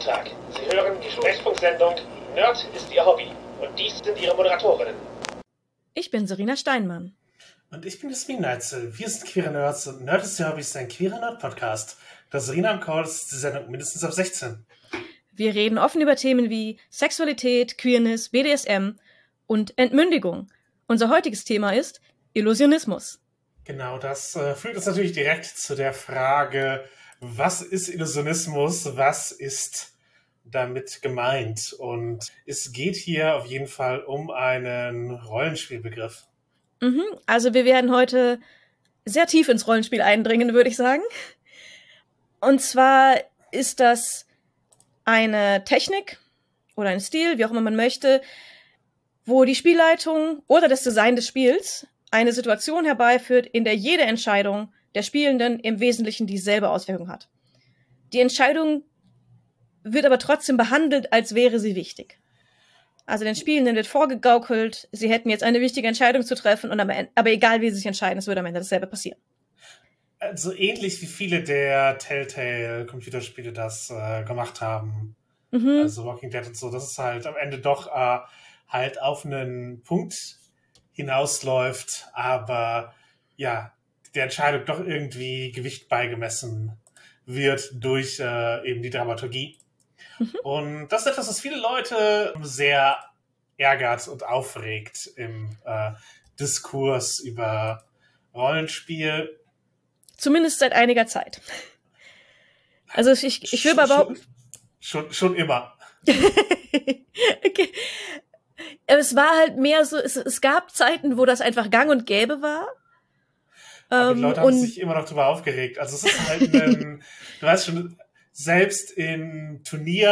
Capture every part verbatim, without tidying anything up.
Tag. Sie hören die Sprechfunksendung Nerd ist Ihr Hobby. Und dies sind Ihre Moderatorinnen. Ich bin Serena Steinmann. Und ich bin Jasmin Neitzel. Wir sind Queere Nerds und Nerd ist Ihr Hobby ist ein queerer Nerd-Podcast. Da Serena am Call ist die Sendung mindestens ab sechzehn. Wir reden offen über Themen wie Sexualität, Queerness, B D S M und Entmündigung. Unser heutiges Thema ist Illusionismus. Genau, das äh, führt uns natürlich direkt zu der Frage, was ist Illusionismus, was ist damit gemeint? Und es geht hier auf jeden Fall um einen Rollenspielbegriff. Mhm, also wir werden heute sehr tief ins Rollenspiel eindringen, würde ich sagen. Und zwar ist das eine Technik oder ein Stil, wie auch immer man möchte, wo die Spielleitung oder das Design des Spiels eine Situation herbeiführt, in der jede Entscheidung der Spielenden im Wesentlichen dieselbe Auswirkung hat. Die Entscheidung wird aber trotzdem behandelt, als wäre sie wichtig. Also den Spielenden wird vorgegaukelt, sie hätten jetzt eine wichtige Entscheidung zu treffen, und am Ende, aber egal wie sie sich entscheiden, es würde am Ende dasselbe passieren. Also ähnlich wie viele der Telltale-Computerspiele das äh, gemacht haben. Mhm. Also Walking Dead und so, dass es halt am Ende doch äh, halt auf einen Punkt hinausläuft, aber ja, der Entscheidung doch irgendwie Gewicht beigemessen wird durch äh, eben die Dramaturgie. Mhm. Und das ist etwas, was viele Leute sehr ärgert und aufregt im äh, Diskurs über Rollenspiel. Zumindest seit einiger Zeit. Also ich, ich will mal behaupten... Schon, schon, schon immer. Okay. Es war halt mehr so, es, es gab Zeiten, wo das einfach gang und gäbe war. Aber ähm, die Leute haben sich immer noch darüber aufgeregt. Also es ist halt ein, du weißt schon, selbst in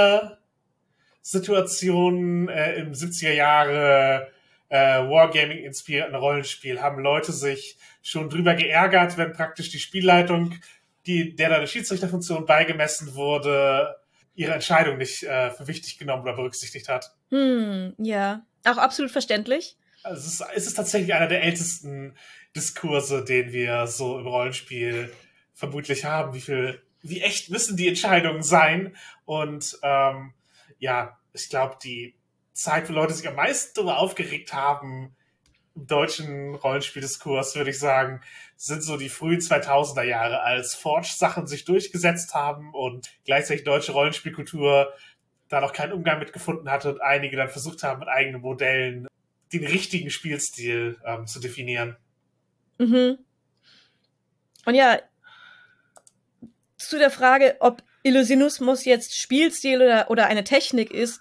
Turniersituationen äh, im siebziger Jahre äh, Wargaming-inspirierten Rollenspiel haben Leute sich schon drüber geärgert, wenn praktisch die Spielleitung, die, der da eine Schiedsrichterfunktion beigemessen wurde, ihre Entscheidung nicht äh, für wichtig genommen oder berücksichtigt hat. Hm, ja. Auch absolut verständlich. Also es ist, es ist tatsächlich einer der ältesten Diskurse, den wir so im Rollenspiel vermutlich haben. Wie viel, wie echt müssen die Entscheidungen sein? Und ähm, ja, ich glaube, die Zeit, wo Leute sich am meisten darüber aufgeregt haben im deutschen Rollenspieldiskurs, würde ich sagen, sind so die frühen zweitausender Jahre, als Forge-Sachen sich durchgesetzt haben und gleichzeitig deutsche Rollenspielkultur da noch keinen Umgang mit gefunden hatte und einige dann versucht haben, mit eigenen Modellen den richtigen Spielstil ähm, zu definieren. Mhm. Und ja, zu der Frage, ob Illusionismus jetzt Spielstil oder, oder eine Technik ist,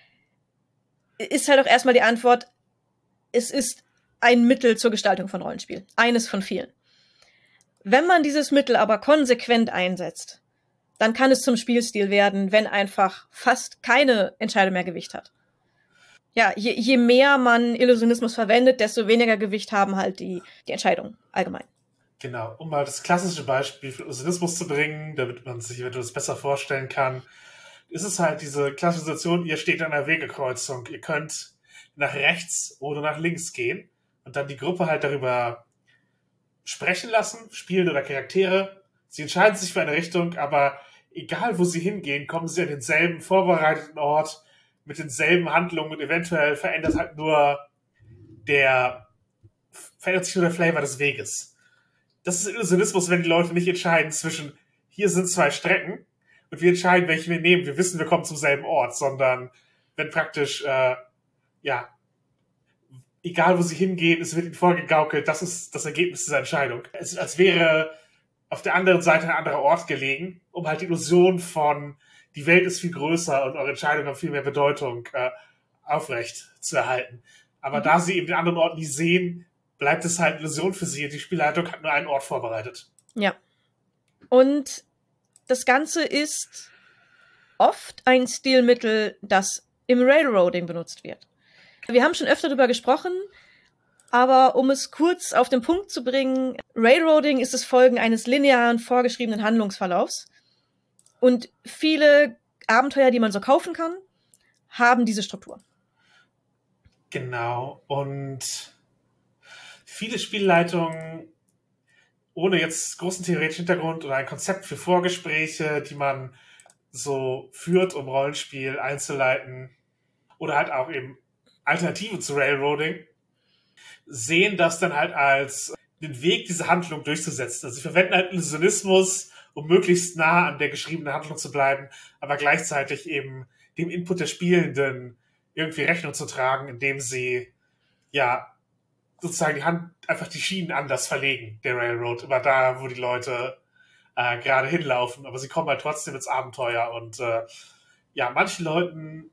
ist halt auch erstmal die Antwort, es ist ein Mittel zur Gestaltung von Rollenspiel. Eines von vielen. Wenn man dieses Mittel aber konsequent einsetzt, dann kann es zum Spielstil werden, wenn einfach fast keine Entscheidung mehr Gewicht hat. Ja, je, je mehr man Illusionismus verwendet, desto weniger Gewicht haben halt die, die Entscheidungen allgemein. Genau, um mal das klassische Beispiel für Illusionismus zu bringen, damit man sich eventuell das besser vorstellen kann, ist es halt diese klassische Situation, ihr steht an einer Wegekreuzung, ihr könnt nach rechts oder nach links gehen und dann die Gruppe halt darüber sprechen lassen, Spielende oder Charaktere. Sie entscheiden sich für eine Richtung, aber egal wo sie hingehen, kommen sie an denselben vorbereiteten Ort mit denselben Handlungen und eventuell verändert halt nur der, verändert sich nur der Flavor des Weges. Das ist Illusionismus, wenn die Leute nicht entscheiden zwischen, hier sind zwei Strecken und wir entscheiden, welche wir nehmen. Wir wissen, wir kommen zum selben Ort, sondern wenn praktisch, äh, ja, egal wo sie hingehen, es wird ihnen vorgegaukelt, das ist das Ergebnis dieser Entscheidung. Es ist, als wäre auf der anderen Seite ein anderer Ort gelegen, um halt die Illusion von, die Welt ist viel größer und eure Entscheidungen haben viel mehr Bedeutung, äh, aufrecht zu erhalten. Aber mhm. da sie eben den anderen Ort nie sehen, bleibt es halt Illusion für sie. Die Spielleitung hat nur einen Ort vorbereitet. Ja. Und das Ganze ist oft ein Stilmittel, das im Railroading benutzt wird. Wir haben schon öfter darüber gesprochen, aber um es kurz auf den Punkt zu bringen, Railroading ist das Folgen eines linearen, vorgeschriebenen Handlungsverlaufs. Und viele Abenteuer, die man so kaufen kann, haben diese Struktur. Genau. Und viele Spielleitungen ohne jetzt großen theoretischen Hintergrund oder ein Konzept für Vorgespräche, die man so führt, um Rollenspiel einzuleiten oder halt auch eben Alternativen zu Railroading, sehen das dann halt als den Weg, diese Handlung durchzusetzen. Also sie verwenden halt Illusionismus, um möglichst nah an der geschriebenen Handlung zu bleiben, aber gleichzeitig eben dem Input der Spielenden irgendwie Rechnung zu tragen, indem sie ja sozusagen die Hand, einfach die Schienen anders verlegen, der Railroad, immer da, wo die Leute äh, gerade hinlaufen, aber sie kommen halt trotzdem ins Abenteuer und äh, ja, manchen Leuten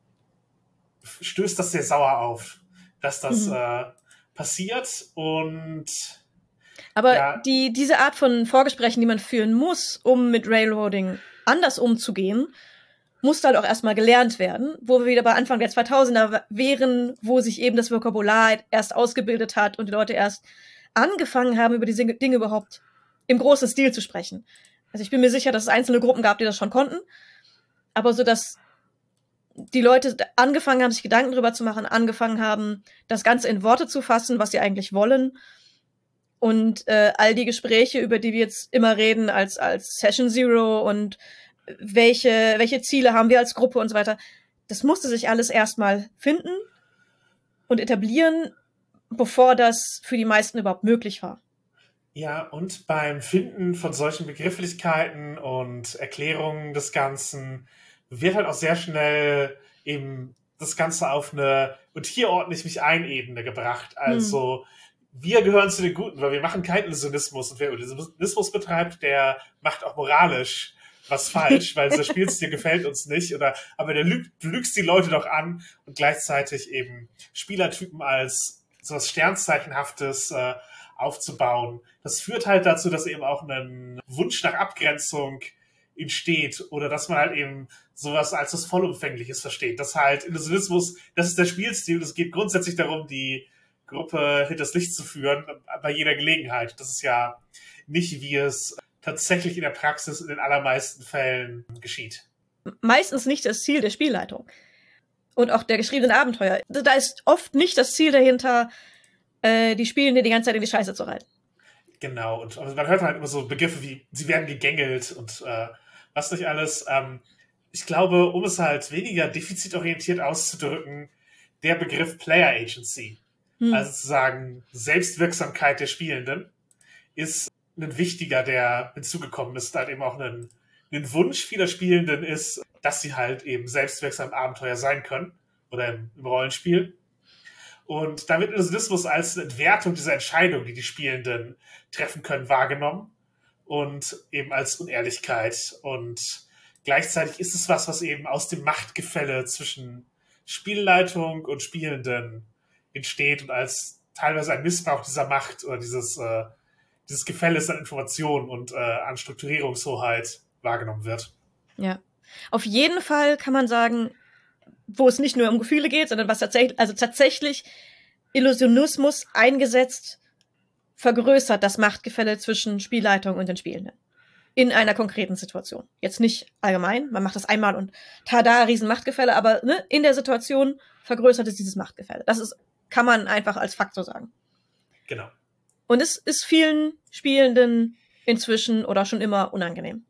stößt das sehr sauer auf, dass das Mhm. äh, passiert und Aber ja, die, diese Art von Vorgesprächen, die man führen muss, um mit Railroading anders umzugehen, muss dann auch erstmal gelernt werden, wo wir wieder bei Anfang der zweitausender wären, wo sich eben das Vokabular erst ausgebildet hat und die Leute erst angefangen haben, über diese Dinge überhaupt im großen Stil zu sprechen. Also ich bin mir sicher, dass es einzelne Gruppen gab, die das schon konnten, aber so, dass die Leute angefangen haben, sich Gedanken drüber zu machen, angefangen haben, das Ganze in Worte zu fassen, was sie eigentlich wollen. Und äh, all die Gespräche, über die wir jetzt immer reden, als, als Session Zero und welche, welche Ziele haben wir als Gruppe und so weiter, das musste sich alles erstmal finden und etablieren, bevor das für die meisten überhaupt möglich war. Ja, und beim Finden von solchen Begrifflichkeiten und Erklärungen des Ganzen wird halt auch sehr schnell eben das Ganze auf eine und hier ordne ich mich ein Ebene gebracht. Also hm. wir gehören zu den Guten, weil wir machen keinen Illusionismus und wer Illusionismus betreibt, der macht auch moralisch was falsch, weil dieser Spielstil gefällt uns nicht. Oder aber der lügt, du lügst die Leute doch an und gleichzeitig eben Spielertypen als sowas Sternzeichenhaftes äh, aufzubauen. Das führt halt dazu, dass eben auch ein Wunsch nach Abgrenzung entsteht oder dass man halt eben sowas als was Vollumfängliches versteht. Das halt Illusionismus, das ist der Spielstil. Es geht grundsätzlich darum, die Gruppe hinters Licht zu führen bei jeder Gelegenheit. Das ist ja nicht, wie es tatsächlich in der Praxis in den allermeisten Fällen geschieht. Meistens nicht das Ziel der Spielleitung und auch der geschriebenen Abenteuer. Da ist oft nicht das Ziel dahinter, die Spielende die ganze Zeit in die Scheiße zu reiten. Genau, und also man hört halt immer so Begriffe wie, sie werden gegängelt und äh, was nicht alles. Ähm, ich glaube, um es halt weniger defizitorientiert auszudrücken, der Begriff Player Agency, hm. also zu sagen Selbstwirksamkeit der Spielenden, ist ein wichtiger, der hinzugekommen ist, halt eben auch ein, ein Wunsch vieler Spielenden ist, dass sie halt eben selbstwirksam im Abenteuer sein können oder im, im Rollenspiel. Und da wird Illusionismus als eine Entwertung dieser Entscheidung, die die Spielenden treffen können, wahrgenommen und eben als Unehrlichkeit. Und gleichzeitig ist es was, was eben aus dem Machtgefälle zwischen Spielleitung und Spielenden entsteht und als teilweise ein Missbrauch dieser Macht oder dieses, äh, dieses Gefälles an Informationen und äh, an Strukturierungshoheit wahrgenommen wird. Ja, auf jeden Fall kann man sagen, wo es nicht nur um Gefühle geht, sondern was tatsächlich, also tatsächlich Illusionismus eingesetzt, vergrößert das Machtgefälle zwischen Spielleitung und den Spielenden. In einer konkreten Situation. Jetzt nicht allgemein, man macht das einmal und tada, riesen Machtgefälle, aber ne, in der Situation vergrößert es dieses Machtgefälle. Das ist, kann man einfach als Fakt so sagen. Genau. Und es ist vielen Spielenden inzwischen oder schon immer unangenehm.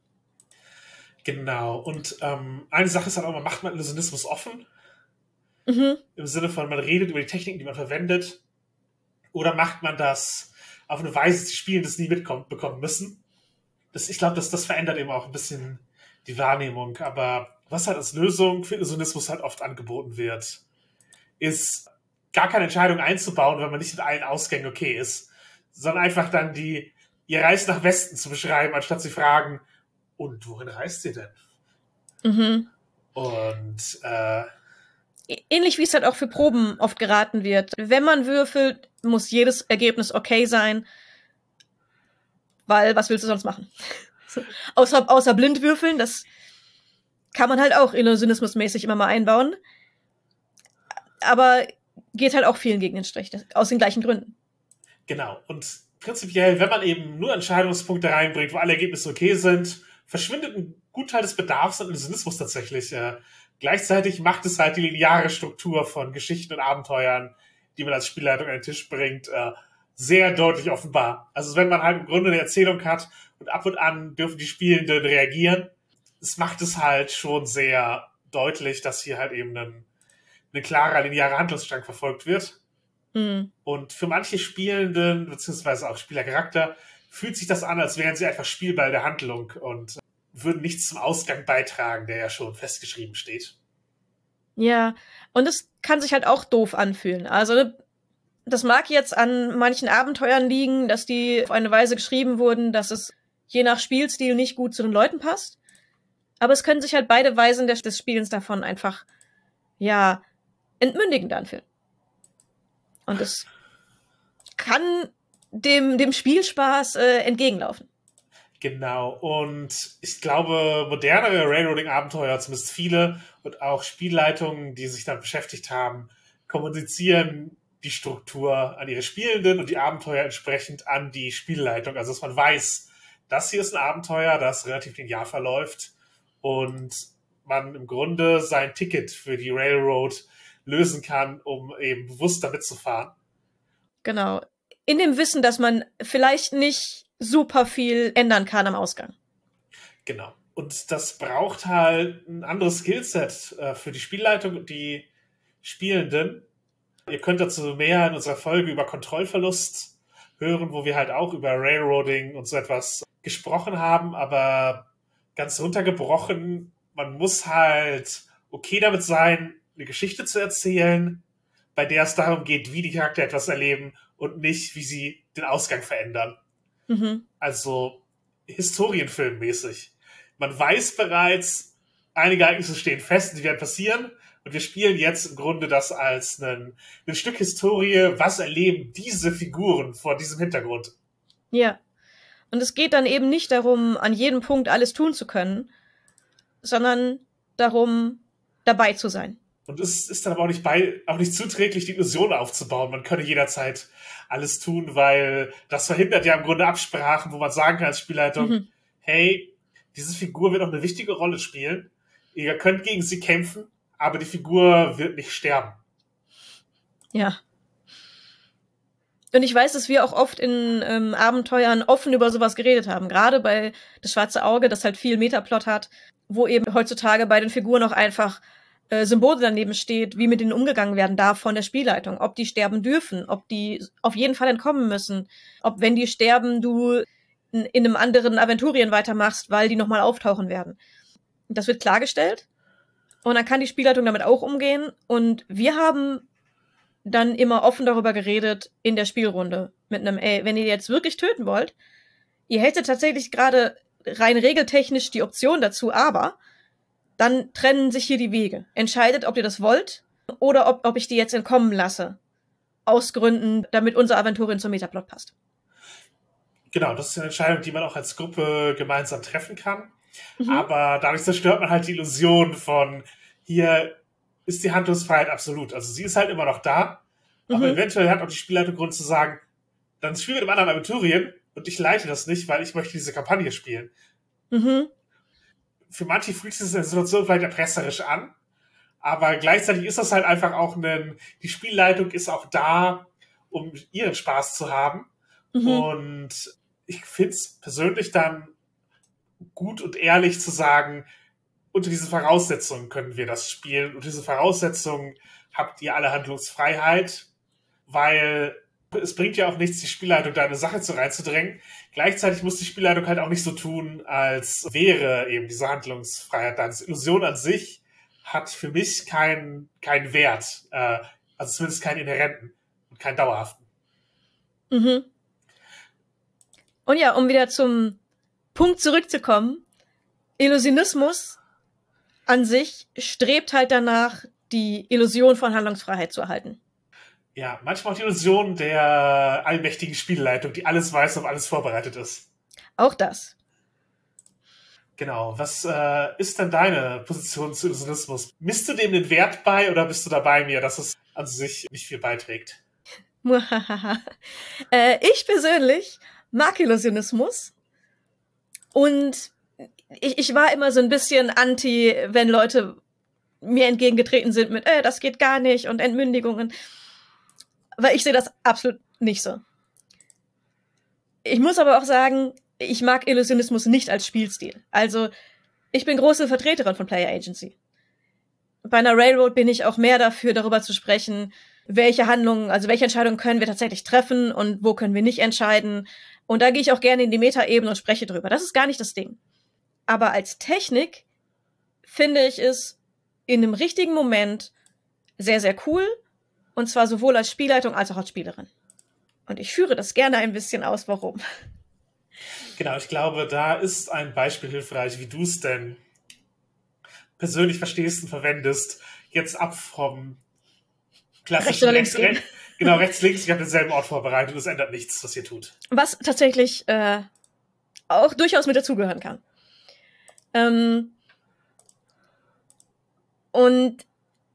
Genau, und ähm, eine Sache ist halt auch, man macht man Illusionismus offen. Mhm. Im Sinne von, man redet über die Techniken, die man verwendet. Oder macht man das auf eine Weise, dass die Spielenden das nie mitbekommen müssen. Das, ich glaube, das, das verändert eben auch ein bisschen die Wahrnehmung. Aber was halt als Lösung für Illusionismus halt oft angeboten wird, ist gar keine Entscheidung einzubauen, wenn man nicht mit allen Ausgängen okay ist, sondern einfach dann die ihr Reise nach Westen zu beschreiben, anstatt zu fragen, und wohin reist ihr denn? Mhm. Und äh, ähnlich wie es halt auch für Proben oft geraten wird. Wenn man würfelt, muss jedes Ergebnis okay sein, weil was willst du sonst machen? außer, außer blind würfeln, das kann man halt auch illusionismusmäßig immer mal einbauen. Aber geht halt auch vielen gegen den Strich, aus den gleichen Gründen. Genau, und prinzipiell, wenn man eben nur Entscheidungspunkte reinbringt, wo alle Ergebnisse okay sind, verschwindet ein Gutteil des Bedarfs an Illusionismus tatsächlich. Äh, gleichzeitig macht es halt die lineare Struktur von Geschichten und Abenteuern, die man als Spielleitung an den Tisch bringt, äh, sehr deutlich offenbar. Also wenn man halt im Grunde eine Erzählung hat und ab und an dürfen die Spielenden reagieren, es macht es halt schon sehr deutlich, dass hier halt eben ein, ein klarer, linearer Handlungsstrang verfolgt wird. Mhm. Und für manche Spielenden, beziehungsweise auch Spielercharakter, fühlt sich das an, als wären sie einfach Spielball der Handlung und würden nichts zum Ausgang beitragen, der ja schon festgeschrieben steht. Ja, und es kann sich halt auch doof anfühlen. Also das mag jetzt an manchen Abenteuern liegen, dass die auf eine Weise geschrieben wurden, dass es je nach Spielstil nicht gut zu den Leuten passt. Aber es können sich halt beide Weisen des, des Spielens davon einfach, ja, entmündigend anfühlen. Und es kann dem, dem Spielspaß äh, entgegenlaufen. Genau, und ich glaube, modernere Railroading-Abenteuer, zumindest viele, und auch Spielleitungen, die sich damit beschäftigt haben, kommunizieren die Struktur an ihre Spielenden und die Abenteuer entsprechend an die Spielleitung. Also, dass man weiß, das hier ist ein Abenteuer, das relativ linear verläuft und man im Grunde sein Ticket für die Railroad lösen kann, um eben bewusst damit zu fahren. Genau. In dem Wissen, dass man vielleicht nicht super viel ändern kann am Ausgang. Genau. Und das braucht halt ein anderes Skillset äh, für die Spielleitung und die Spielenden. Ihr könnt dazu mehr in unserer Folge über Kontrollverlust hören, wo wir halt auch über Railroading und so etwas gesprochen haben, aber ganz runtergebrochen, man muss halt okay damit sein, eine Geschichte zu erzählen, bei der es darum geht, wie die Charakter etwas erleben und nicht, wie sie den Ausgang verändern. Mhm. Also historienfilmmäßig. Man weiß bereits, einige Ereignisse stehen fest, die werden passieren. Und wir spielen jetzt im Grunde das als ein, ein Stück Historie. Was erleben diese Figuren vor diesem Hintergrund? Ja. Und es geht dann eben nicht darum, an jedem Punkt alles tun zu können, sondern darum, dabei zu sein. Und es ist dann aber auch nicht, bei, auch nicht zuträglich, die Illusion aufzubauen. Man könne jederzeit alles tun, weil das verhindert ja im Grunde Absprachen, wo man sagen kann als Spielleitung, mhm. hey, diese Figur wird auch eine wichtige Rolle spielen. Ihr könnt gegen sie kämpfen, aber die Figur wird nicht sterben. Ja. Und ich weiß, dass wir auch oft in ähm, Abenteuern offen über sowas geredet haben. Gerade bei Das Schwarze Auge, das halt viel Metaplot hat, wo eben heutzutage bei den Figuren auch einfach äh, Symbole daneben steht, wie mit denen umgegangen werden darf von der Spielleitung. Ob die sterben dürfen, ob die auf jeden Fall entkommen müssen, ob wenn die sterben, du in, in einem anderen Aventurien weitermachst, weil die nochmal auftauchen werden. Das wird klargestellt. Und dann kann die Spielleitung damit auch umgehen. Und wir haben dann immer offen darüber geredet in der Spielrunde. Mit einem, ey, wenn ihr jetzt wirklich töten wollt, ihr hättet tatsächlich gerade rein regeltechnisch die Option dazu, aber dann trennen sich hier die Wege. Entscheidet, ob ihr das wollt oder ob, ob ich die jetzt entkommen lasse. Aus Gründen, damit unser Aventurien zum Metaplot passt. Genau, das ist eine Entscheidung, die man auch als Gruppe gemeinsam treffen kann. Mhm. Aber dadurch zerstört man halt die Illusion von, hier ist die Handlungsfreiheit absolut. Also sie ist halt immer noch da, mhm. aber eventuell hat auch die Spielleitung Grund zu sagen, dann spielen wir mit einem anderen Aventurien und ich leite das nicht, weil ich möchte diese Kampagne spielen. Mhm. Für manche fühlt sich diese Situation vielleicht erpresserisch an, aber gleichzeitig ist das halt einfach auch ein, die Spielleitung ist auch da, um ihren Spaß zu haben. Mhm. Und ich finde es persönlich dann gut und ehrlich zu sagen, unter diesen Voraussetzungen können wir das spielen. Unter diesen Voraussetzungen habt ihr alle Handlungsfreiheit, weil es bringt ja auch nichts, die Spielleitung da eine Sache zu reinzudrängen. Gleichzeitig muss die Spielleitung halt auch nicht so tun, als wäre eben diese Handlungsfreiheit da. Die Illusion an sich hat für mich keinen keinen Wert, äh, also zumindest keinen inhärenten und keinen dauerhaften. Mhm. Und ja, um wieder zum Punkt zurückzukommen, Illusionismus an sich strebt halt danach, die Illusion von Handlungsfreiheit zu erhalten. Ja, manchmal auch die Illusion der allmächtigen Spielleitung, die alles weiß und alles vorbereitet ist. Auch das. Genau. Was äh, ist denn deine Position zu Illusionismus? Misst du dem den Wert bei oder bist du da bei mir, dass es an sich nicht viel beiträgt? äh, ich persönlich mag Illusionismus und ich, ich war immer so ein bisschen anti, wenn Leute mir entgegengetreten sind mit, äh, das geht gar nicht und Entmündigungen. Weil ich sehe das absolut nicht so. Ich muss aber auch sagen, ich mag Illusionismus nicht als Spielstil. Also ich bin große Vertreterin von Player Agency. Bei einer Railroad bin ich auch mehr dafür, darüber zu sprechen, welche Handlungen, also welche Entscheidungen können wir tatsächlich treffen und wo können wir nicht entscheiden. Und da gehe ich auch gerne in die Metaebene und spreche drüber. Das ist gar nicht das Ding. Aber als Technik finde ich es in einem richtigen Moment sehr, sehr cool. Und zwar sowohl als Spielleitung als auch als Spielerin. Und ich führe das gerne ein bisschen aus, warum. Genau, ich glaube, da ist ein Beispiel hilfreich, wie du es denn persönlich verstehst und verwendest. Jetzt ab vom klassischen Rechts oder links rechts, rechts, genau, rechts, links. Ich habe denselben Ort vorbereitet und es ändert nichts, was ihr tut. Was tatsächlich äh, auch durchaus mit dazugehören kann. Ähm, und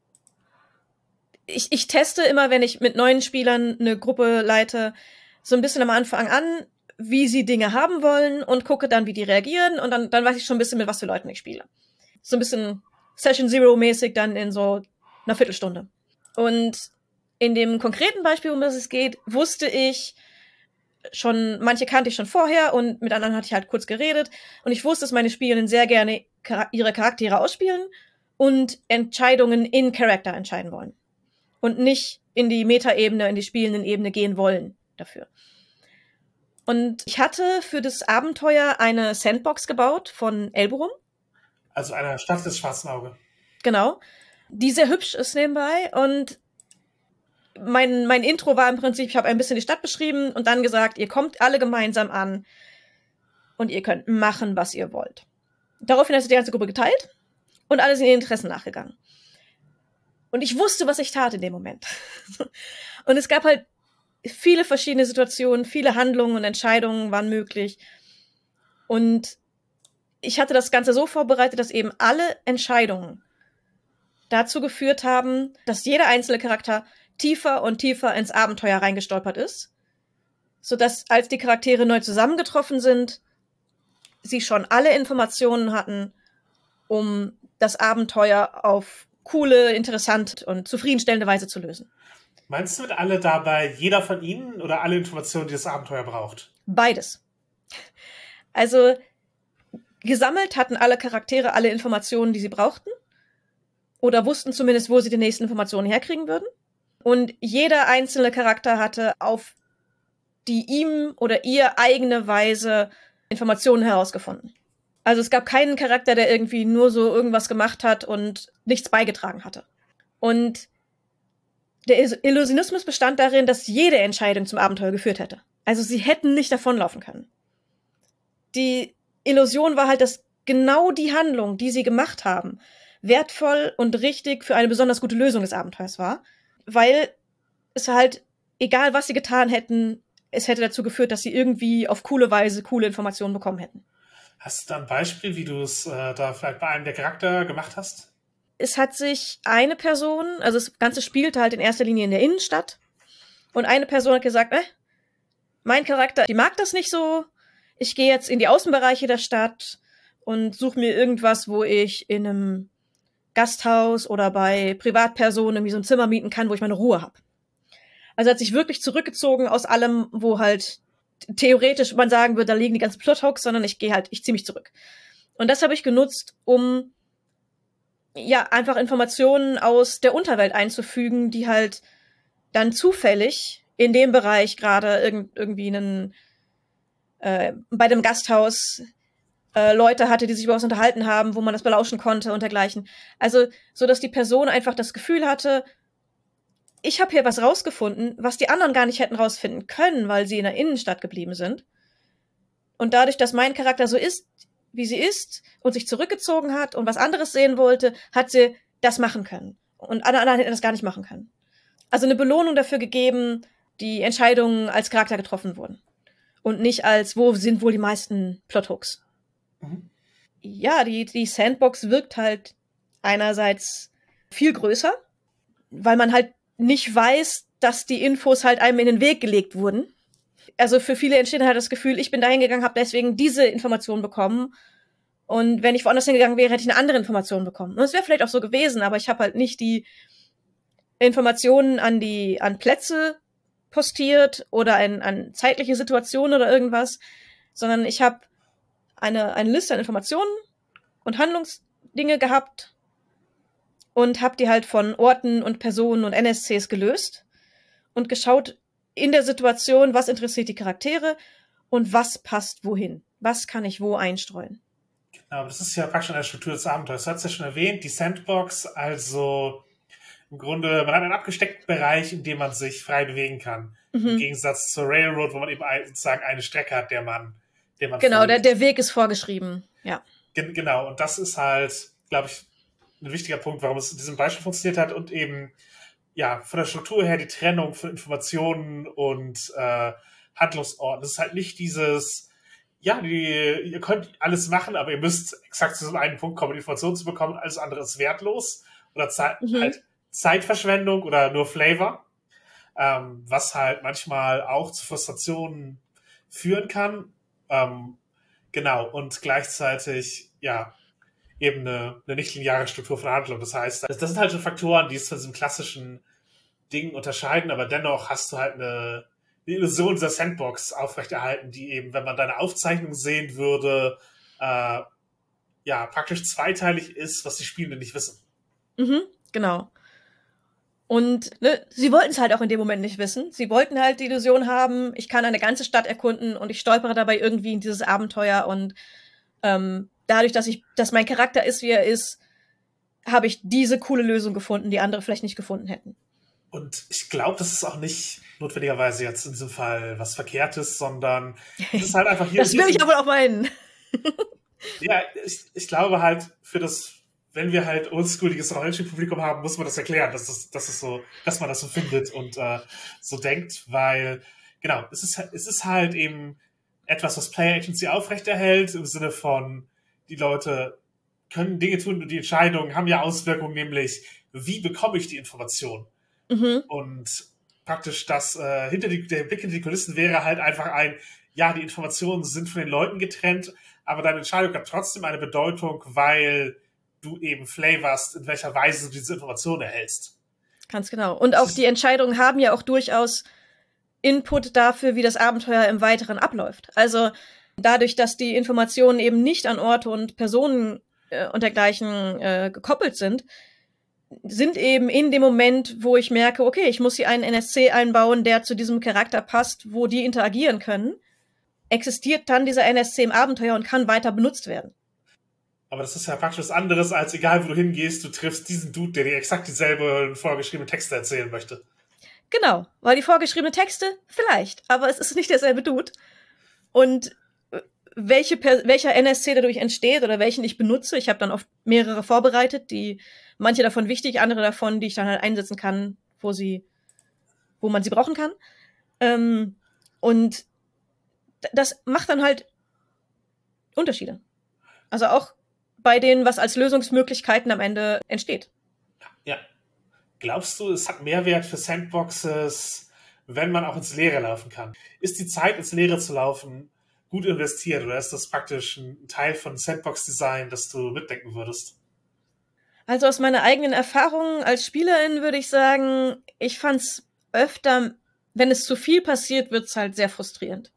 ich, ich teste immer, wenn ich mit neuen Spielern eine Gruppe leite, so ein bisschen am Anfang an, wie sie Dinge haben wollen und gucke dann, wie die reagieren und dann, dann weiß ich schon ein bisschen, mit was für Leuten ich spiele. So ein bisschen Session Zero-mäßig dann in so einer Viertelstunde. Und in dem konkreten Beispiel, um das es geht, wusste ich schon, manche kannte ich schon vorher und mit anderen hatte ich halt kurz geredet und ich wusste, dass meine Spielerinnen sehr gerne ihre Charaktere ausspielen und Entscheidungen in Character entscheiden wollen. Und nicht in die Metaebene, in die spielenden Ebene gehen wollen dafür. Und ich hatte für das Abenteuer eine Sandbox gebaut von Elborum. Also eine Stadt des schwarzen Auge. Genau. Die sehr hübsch ist nebenbei. Und mein, mein Intro war im Prinzip, ich habe ein bisschen die Stadt beschrieben und dann gesagt, ihr kommt alle gemeinsam an und ihr könnt machen, was ihr wollt. Daraufhin hat sich die ganze Gruppe geteilt und alle sind ihren Interessen nachgegangen. Und ich wusste, was ich tat in dem Moment. Und es gab halt viele verschiedene Situationen, viele Handlungen und Entscheidungen waren möglich. Und ich hatte das Ganze so vorbereitet, dass eben alle Entscheidungen dazu geführt haben, dass jeder einzelne Charakter tiefer und tiefer ins Abenteuer reingestolpert ist, sodass, als die Charaktere neu zusammengetroffen sind, sie schon alle Informationen hatten, um das Abenteuer auf coole, interessante und zufriedenstellende Weise zu lösen. Meinst du mit alle dabei jeder von ihnen oder alle Informationen, die das Abenteuer braucht? Beides. Also gesammelt hatten alle Charaktere alle Informationen, die sie brauchten oder wussten zumindest, wo sie die nächsten Informationen herkriegen würden. Und jeder einzelne Charakter hatte auf die ihm oder ihr eigene Weise Informationen herausgefunden. Also es gab keinen Charakter, der irgendwie nur so irgendwas gemacht hat und nichts beigetragen hatte. Und der Illusionismus bestand darin, dass jede Entscheidung zum Abenteuer geführt hätte. Also sie hätten nicht davonlaufen können. Die Illusion war halt, dass genau die Handlung, die sie gemacht haben, wertvoll und richtig für eine besonders gute Lösung des Abenteuers war, weil es halt, egal was sie getan hätten, es hätte dazu geführt, dass sie irgendwie auf coole Weise coole Informationen bekommen hätten. Hast du da ein Beispiel, wie du es äh, da vielleicht bei einem der Charakter gemacht hast? Es hat sich eine Person, also das Ganze spielte halt in erster Linie in der Innenstadt. Und eine Person hat gesagt, äh, mein Charakter, die mag das nicht so. Ich gehe jetzt in die Außenbereiche der Stadt und suche mir irgendwas, wo ich in einem Gasthaus oder bei Privatpersonen irgendwie so ein Zimmer mieten kann, wo ich meine Ruhe habe. Also hat sich wirklich zurückgezogen aus allem, wo halt theoretisch man sagen würde, da liegen die ganzen Plothooks, sondern ich gehe halt, ich ziehe mich zurück. Und das habe ich genutzt, um ja einfach Informationen aus der Unterwelt einzufügen, die halt dann zufällig in dem Bereich gerade irg- irgendwie einen äh, bei dem Gasthaus äh, Leute hatte, die sich über was unterhalten haben, wo man das belauschen konnte und dergleichen. Also so, dass die Person einfach das Gefühl hatte, ich habe hier was rausgefunden, was die anderen gar nicht hätten rausfinden können, weil sie in der Innenstadt geblieben sind. Und dadurch, dass mein Charakter so ist, wie sie ist, und sich zurückgezogen hat und was anderes sehen wollte, hat sie das machen können. Und alle anderen hätten das gar nicht machen können. Also eine Belohnung dafür gegeben, die Entscheidungen als Charakter getroffen wurden. Und nicht als, wo sind wohl die meisten Plothooks. Mhm. Ja, die, die Sandbox wirkt halt einerseits viel größer, weil man halt nicht weiß, dass die Infos halt einem in den Weg gelegt wurden. Also für viele entsteht halt das Gefühl, ich bin da hingegangen, habe deswegen diese Information bekommen. Und wenn ich woanders hingegangen wäre, hätte ich eine andere Information bekommen. Und es wäre vielleicht auch so gewesen, aber ich habe halt nicht die Informationen an die an Plätze postiert oder an, an zeitliche Situationen oder irgendwas, sondern ich habe eine, eine Liste an Informationen und Handlungsdinge gehabt und habe die halt von Orten und Personen und N S Cs gelöst und geschaut in der Situation, was interessiert die Charaktere und was passt wohin. Was kann ich wo einstreuen? Genau, das ist ja praktisch eine Struktur des Abenteuers. Du hast ja schon erwähnt, die Sandbox, also im Grunde, man hat einen abgesteckten Bereich, in dem man sich frei bewegen kann. Mhm. Im Gegensatz zur Railroad, wo man eben ein, sozusagen eine Strecke hat, der man, der man Genau, der, der Weg ist vorgeschrieben, ja. Gen- genau, und das ist halt, glaube ich, ein wichtiger Punkt, warum es in diesem Beispiel funktioniert hat und eben, ja, von der Struktur her die Trennung von Informationen und äh, Handlungsorten. Das ist halt nicht dieses, ja, die, ihr könnt alles machen, aber ihr müsst exakt zu so einem Punkt kommen, Informationen zu bekommen, alles andere ist wertlos oder Ze- mhm. halt Zeitverschwendung oder nur Flavor, ähm, was halt manchmal auch zu Frustrationen führen kann. Ähm, genau, und gleichzeitig, ja, eben eine, eine nicht-lineare Struktur von Handlung. Das heißt, das, das sind halt so Faktoren, die es von diesem klassischen Ding unterscheiden, aber dennoch hast du halt eine, eine Illusion dieser Sandbox aufrechterhalten, die eben, wenn man deine Aufzeichnung sehen würde, äh, ja, praktisch zweiteilig ist, was die Spielenden nicht wissen. Mhm, genau. Und ne, sie wollten es halt auch in dem Moment nicht wissen. Sie wollten halt die Illusion haben, ich kann eine ganze Stadt erkunden und ich stolpere dabei irgendwie in dieses Abenteuer und ähm, dadurch, dass ich, dass mein Charakter ist, wie er ist, habe ich diese coole Lösung gefunden, die andere vielleicht nicht gefunden hätten. Und ich glaube, das ist auch nicht notwendigerweise jetzt in diesem Fall was Verkehrtes, sondern es ist halt einfach hier. Das will hier ich aber auch meinen. Ja, ich, ich glaube halt, für das, wenn wir halt oldschooliges Rollenspielpublikum haben, muss man das erklären, dass, das, dass, es so, dass man das so findet und äh, so denkt, weil, genau, es ist, es ist halt eben etwas, was Player Agency aufrechterhält, im Sinne von, die Leute können Dinge tun und die Entscheidungen haben ja Auswirkungen, nämlich, wie bekomme ich die Information? Mhm. Und praktisch das, äh, hinter die, der Blick hinter die Kulissen wäre halt einfach ein, ja, die Informationen sind von den Leuten getrennt, aber deine Entscheidung hat trotzdem eine Bedeutung, weil du eben flavorst, in welcher Weise du diese Informationen erhältst. Ganz genau. Und auch die Entscheidungen haben ja auch durchaus Input dafür, wie das Abenteuer im Weiteren abläuft. Also dadurch, dass die Informationen eben nicht an Orte und Personen äh, und dergleichen äh, gekoppelt sind, sind eben in dem Moment, wo ich merke, okay, ich muss hier einen N S C einbauen, der zu diesem Charakter passt, wo die interagieren können, existiert dann dieser N S C im Abenteuer und kann weiter benutzt werden. Aber das ist ja praktisch was anderes, als egal, wo du hingehst, du triffst diesen Dude, der dir exakt dieselbe vorgeschriebene Texte erzählen möchte. Genau, weil die vorgeschriebenen Texte, vielleicht, aber es ist nicht derselbe Dude. Und welche, welcher N S C dadurch entsteht oder welchen ich benutze, ich habe dann oft mehrere vorbereitet, die manche davon wichtig, andere davon, die ich dann halt einsetzen kann, wo sie, wo man sie brauchen kann. Ähm, und das macht dann halt Unterschiede. Also auch bei denen, was als Lösungsmöglichkeiten am Ende entsteht. Ja. Glaubst du, es hat Mehrwert für Sandboxes, wenn man auch ins Leere laufen kann? Ist die Zeit, ins Leere zu laufen, gut investiert oder ist das praktisch ein Teil von Sandbox-Design, das du mitdenken würdest? Also aus meiner eigenen Erfahrung als Spielerin würde ich sagen, ich fand's öfter, wenn es zu viel passiert, wird's halt sehr frustrierend.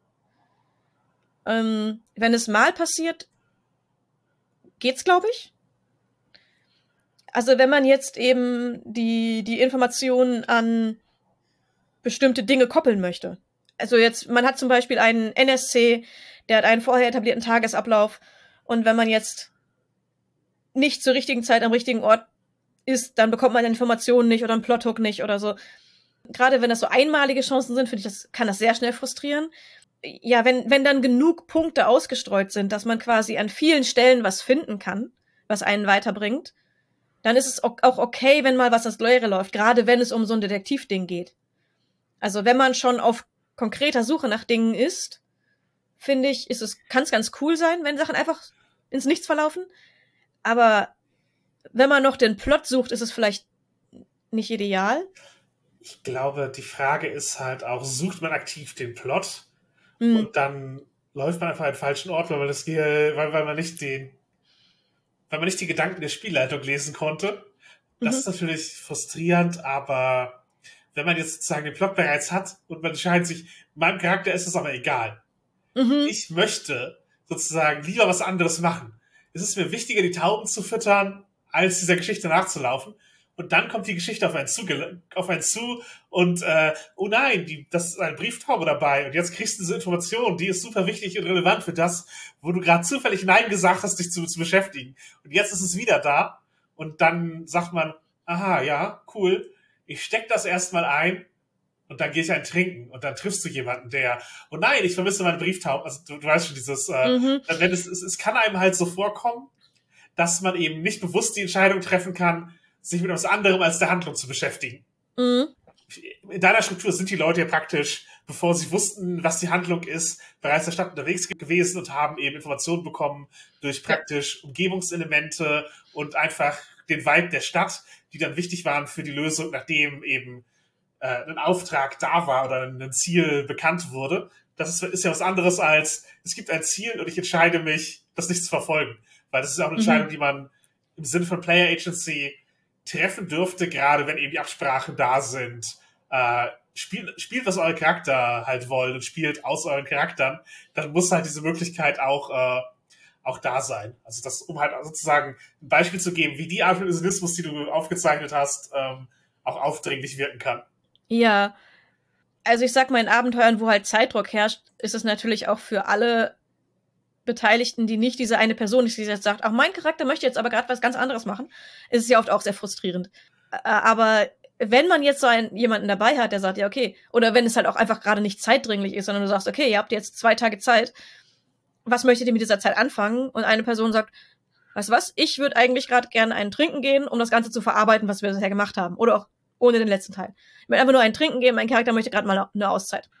Ähm, wenn es mal passiert, geht's, glaube ich. Also wenn man jetzt eben die, die Informationen an bestimmte Dinge koppeln möchte. Also jetzt, man hat zum Beispiel einen N S C, der hat einen vorher etablierten Tagesablauf und wenn man jetzt nicht zur richtigen Zeit am richtigen Ort ist, dann bekommt man Informationen nicht oder einen Plothook nicht oder so. Gerade wenn das so einmalige Chancen sind, finde ich, das kann das sehr schnell frustrieren. Ja, wenn, wenn dann genug Punkte ausgestreut sind, dass man quasi an vielen Stellen was finden kann, was einen weiterbringt, dann ist es auch okay, wenn mal was das Leere läuft, gerade wenn es um so ein Detektivding geht. Also wenn man schon auf konkreter Suche nach Dingen ist, finde ich, ist es, kann es ganz cool sein, wenn Sachen einfach ins Nichts verlaufen. Aber wenn man noch den Plot sucht, ist es vielleicht nicht ideal. Ich glaube, die Frage ist halt auch, sucht man aktiv den Plot mm. und dann läuft man einfach an den falschen Ort, weil man das, weil, weil man nicht den, weil man nicht die Gedanken der Spielleitung lesen konnte. Das mhm. ist natürlich frustrierend, aber wenn man jetzt sozusagen den Plot bereits hat und man entscheidet sich, meinem Charakter ist es aber egal. Mhm. Ich möchte sozusagen lieber was anderes machen. ist es mir wichtiger, die Tauben zu füttern, als dieser Geschichte nachzulaufen. Und dann kommt die Geschichte auf einen zu, auf einen zu und, äh, oh nein, die, das ist eine Brieftaube dabei. Und jetzt kriegst du diese Information, die ist super wichtig und relevant für das, wo du gerade zufällig Nein gesagt hast, dich zu, zu beschäftigen. Und jetzt ist es wieder da. Und dann sagt man, aha, ja, cool, ich steck das erstmal ein und dann gehe ich ein Trinken. Und dann triffst du jemanden, der, oh nein, ich vermisse meine Brieftauben. Also du, du weißt schon, dieses, äh, Mhm. wenn es, es, es kann einem halt so vorkommen, dass man eben nicht bewusst die Entscheidung treffen kann, sich mit etwas anderem als der Handlung zu beschäftigen. Mhm. In deiner Struktur sind die Leute ja praktisch, bevor sie wussten, was die Handlung ist, bereits in der Stadt unterwegs gewesen und haben eben Informationen bekommen durch praktisch Umgebungselemente und einfach den Vibe der Stadt, die dann wichtig waren für die Lösung, nachdem eben äh, ein Auftrag da war oder ein Ziel bekannt wurde. Das ist, ist ja was anderes als, es gibt ein Ziel und ich entscheide mich, das nicht zu verfolgen. Weil das ist auch eine Entscheidung, Mhm. die man im Sinne von Player Agency treffen dürfte, gerade wenn eben die Absprachen da sind. Äh, spielt, spielt, was eure Charakter halt wollen und spielt aus euren Charakteren, dann muss halt diese Möglichkeit auch, äh, auch da sein. Also das, um halt sozusagen ein Beispiel zu geben, wie die Art von Illusionismus, die du aufgezeichnet hast, ähm, auch aufdringlich wirken kann. Ja, also ich sag mal, in Abenteuern, wo halt Zeitdruck herrscht, ist es natürlich auch für alle Beteiligten, die nicht diese eine Person ist, die jetzt sagt, ach, mein Charakter möchte jetzt aber gerade was ganz anderes machen, ist es ja oft auch sehr frustrierend. Äh, Aber wenn man jetzt so einen, jemanden dabei hat, der sagt, ja, okay, oder wenn es halt auch einfach gerade nicht zeitdringlich ist, sondern du sagst, okay, ihr habt jetzt zwei Tage Zeit, was möchtet ihr mit dieser Zeit anfangen? Und eine Person sagt, weißt du was, ich würde eigentlich gerade gerne einen trinken gehen, um das Ganze zu verarbeiten, was wir bisher gemacht haben. Oder auch ohne den letzten Teil. Ich möchte einfach nur einen trinken gehen, mein Charakter möchte gerade mal eine Auszeit.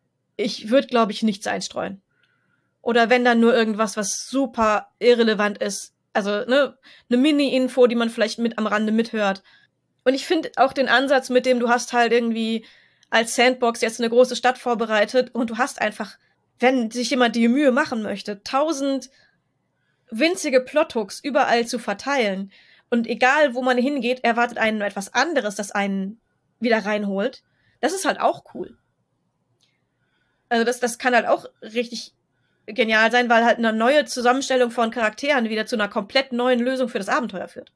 Ich würde, glaube ich, nichts einstreuen. Oder wenn dann nur irgendwas, was super irrelevant ist. Also, ne, eine Mini-Info, die man vielleicht mit am Rande mithört. Und ich finde auch den Ansatz, mit dem du hast halt irgendwie als Sandbox jetzt eine große Stadt vorbereitet und du hast einfach, wenn sich jemand die Mühe machen möchte, tausend winzige Plothooks überall zu verteilen. Und egal, wo man hingeht, erwartet einen etwas anderes, das einen wieder reinholt. Das ist halt auch cool. Also das, das kann halt auch richtig genial sein, weil halt eine neue Zusammenstellung von Charakteren wieder zu einer komplett neuen Lösung für das Abenteuer führt.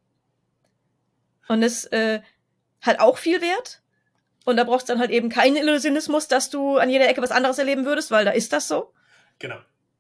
Und es äh, hat auch viel Wert. Und da brauchst du dann halt eben keinen Illusionismus, dass du an jeder Ecke was anderes erleben würdest, weil da ist das so. Genau.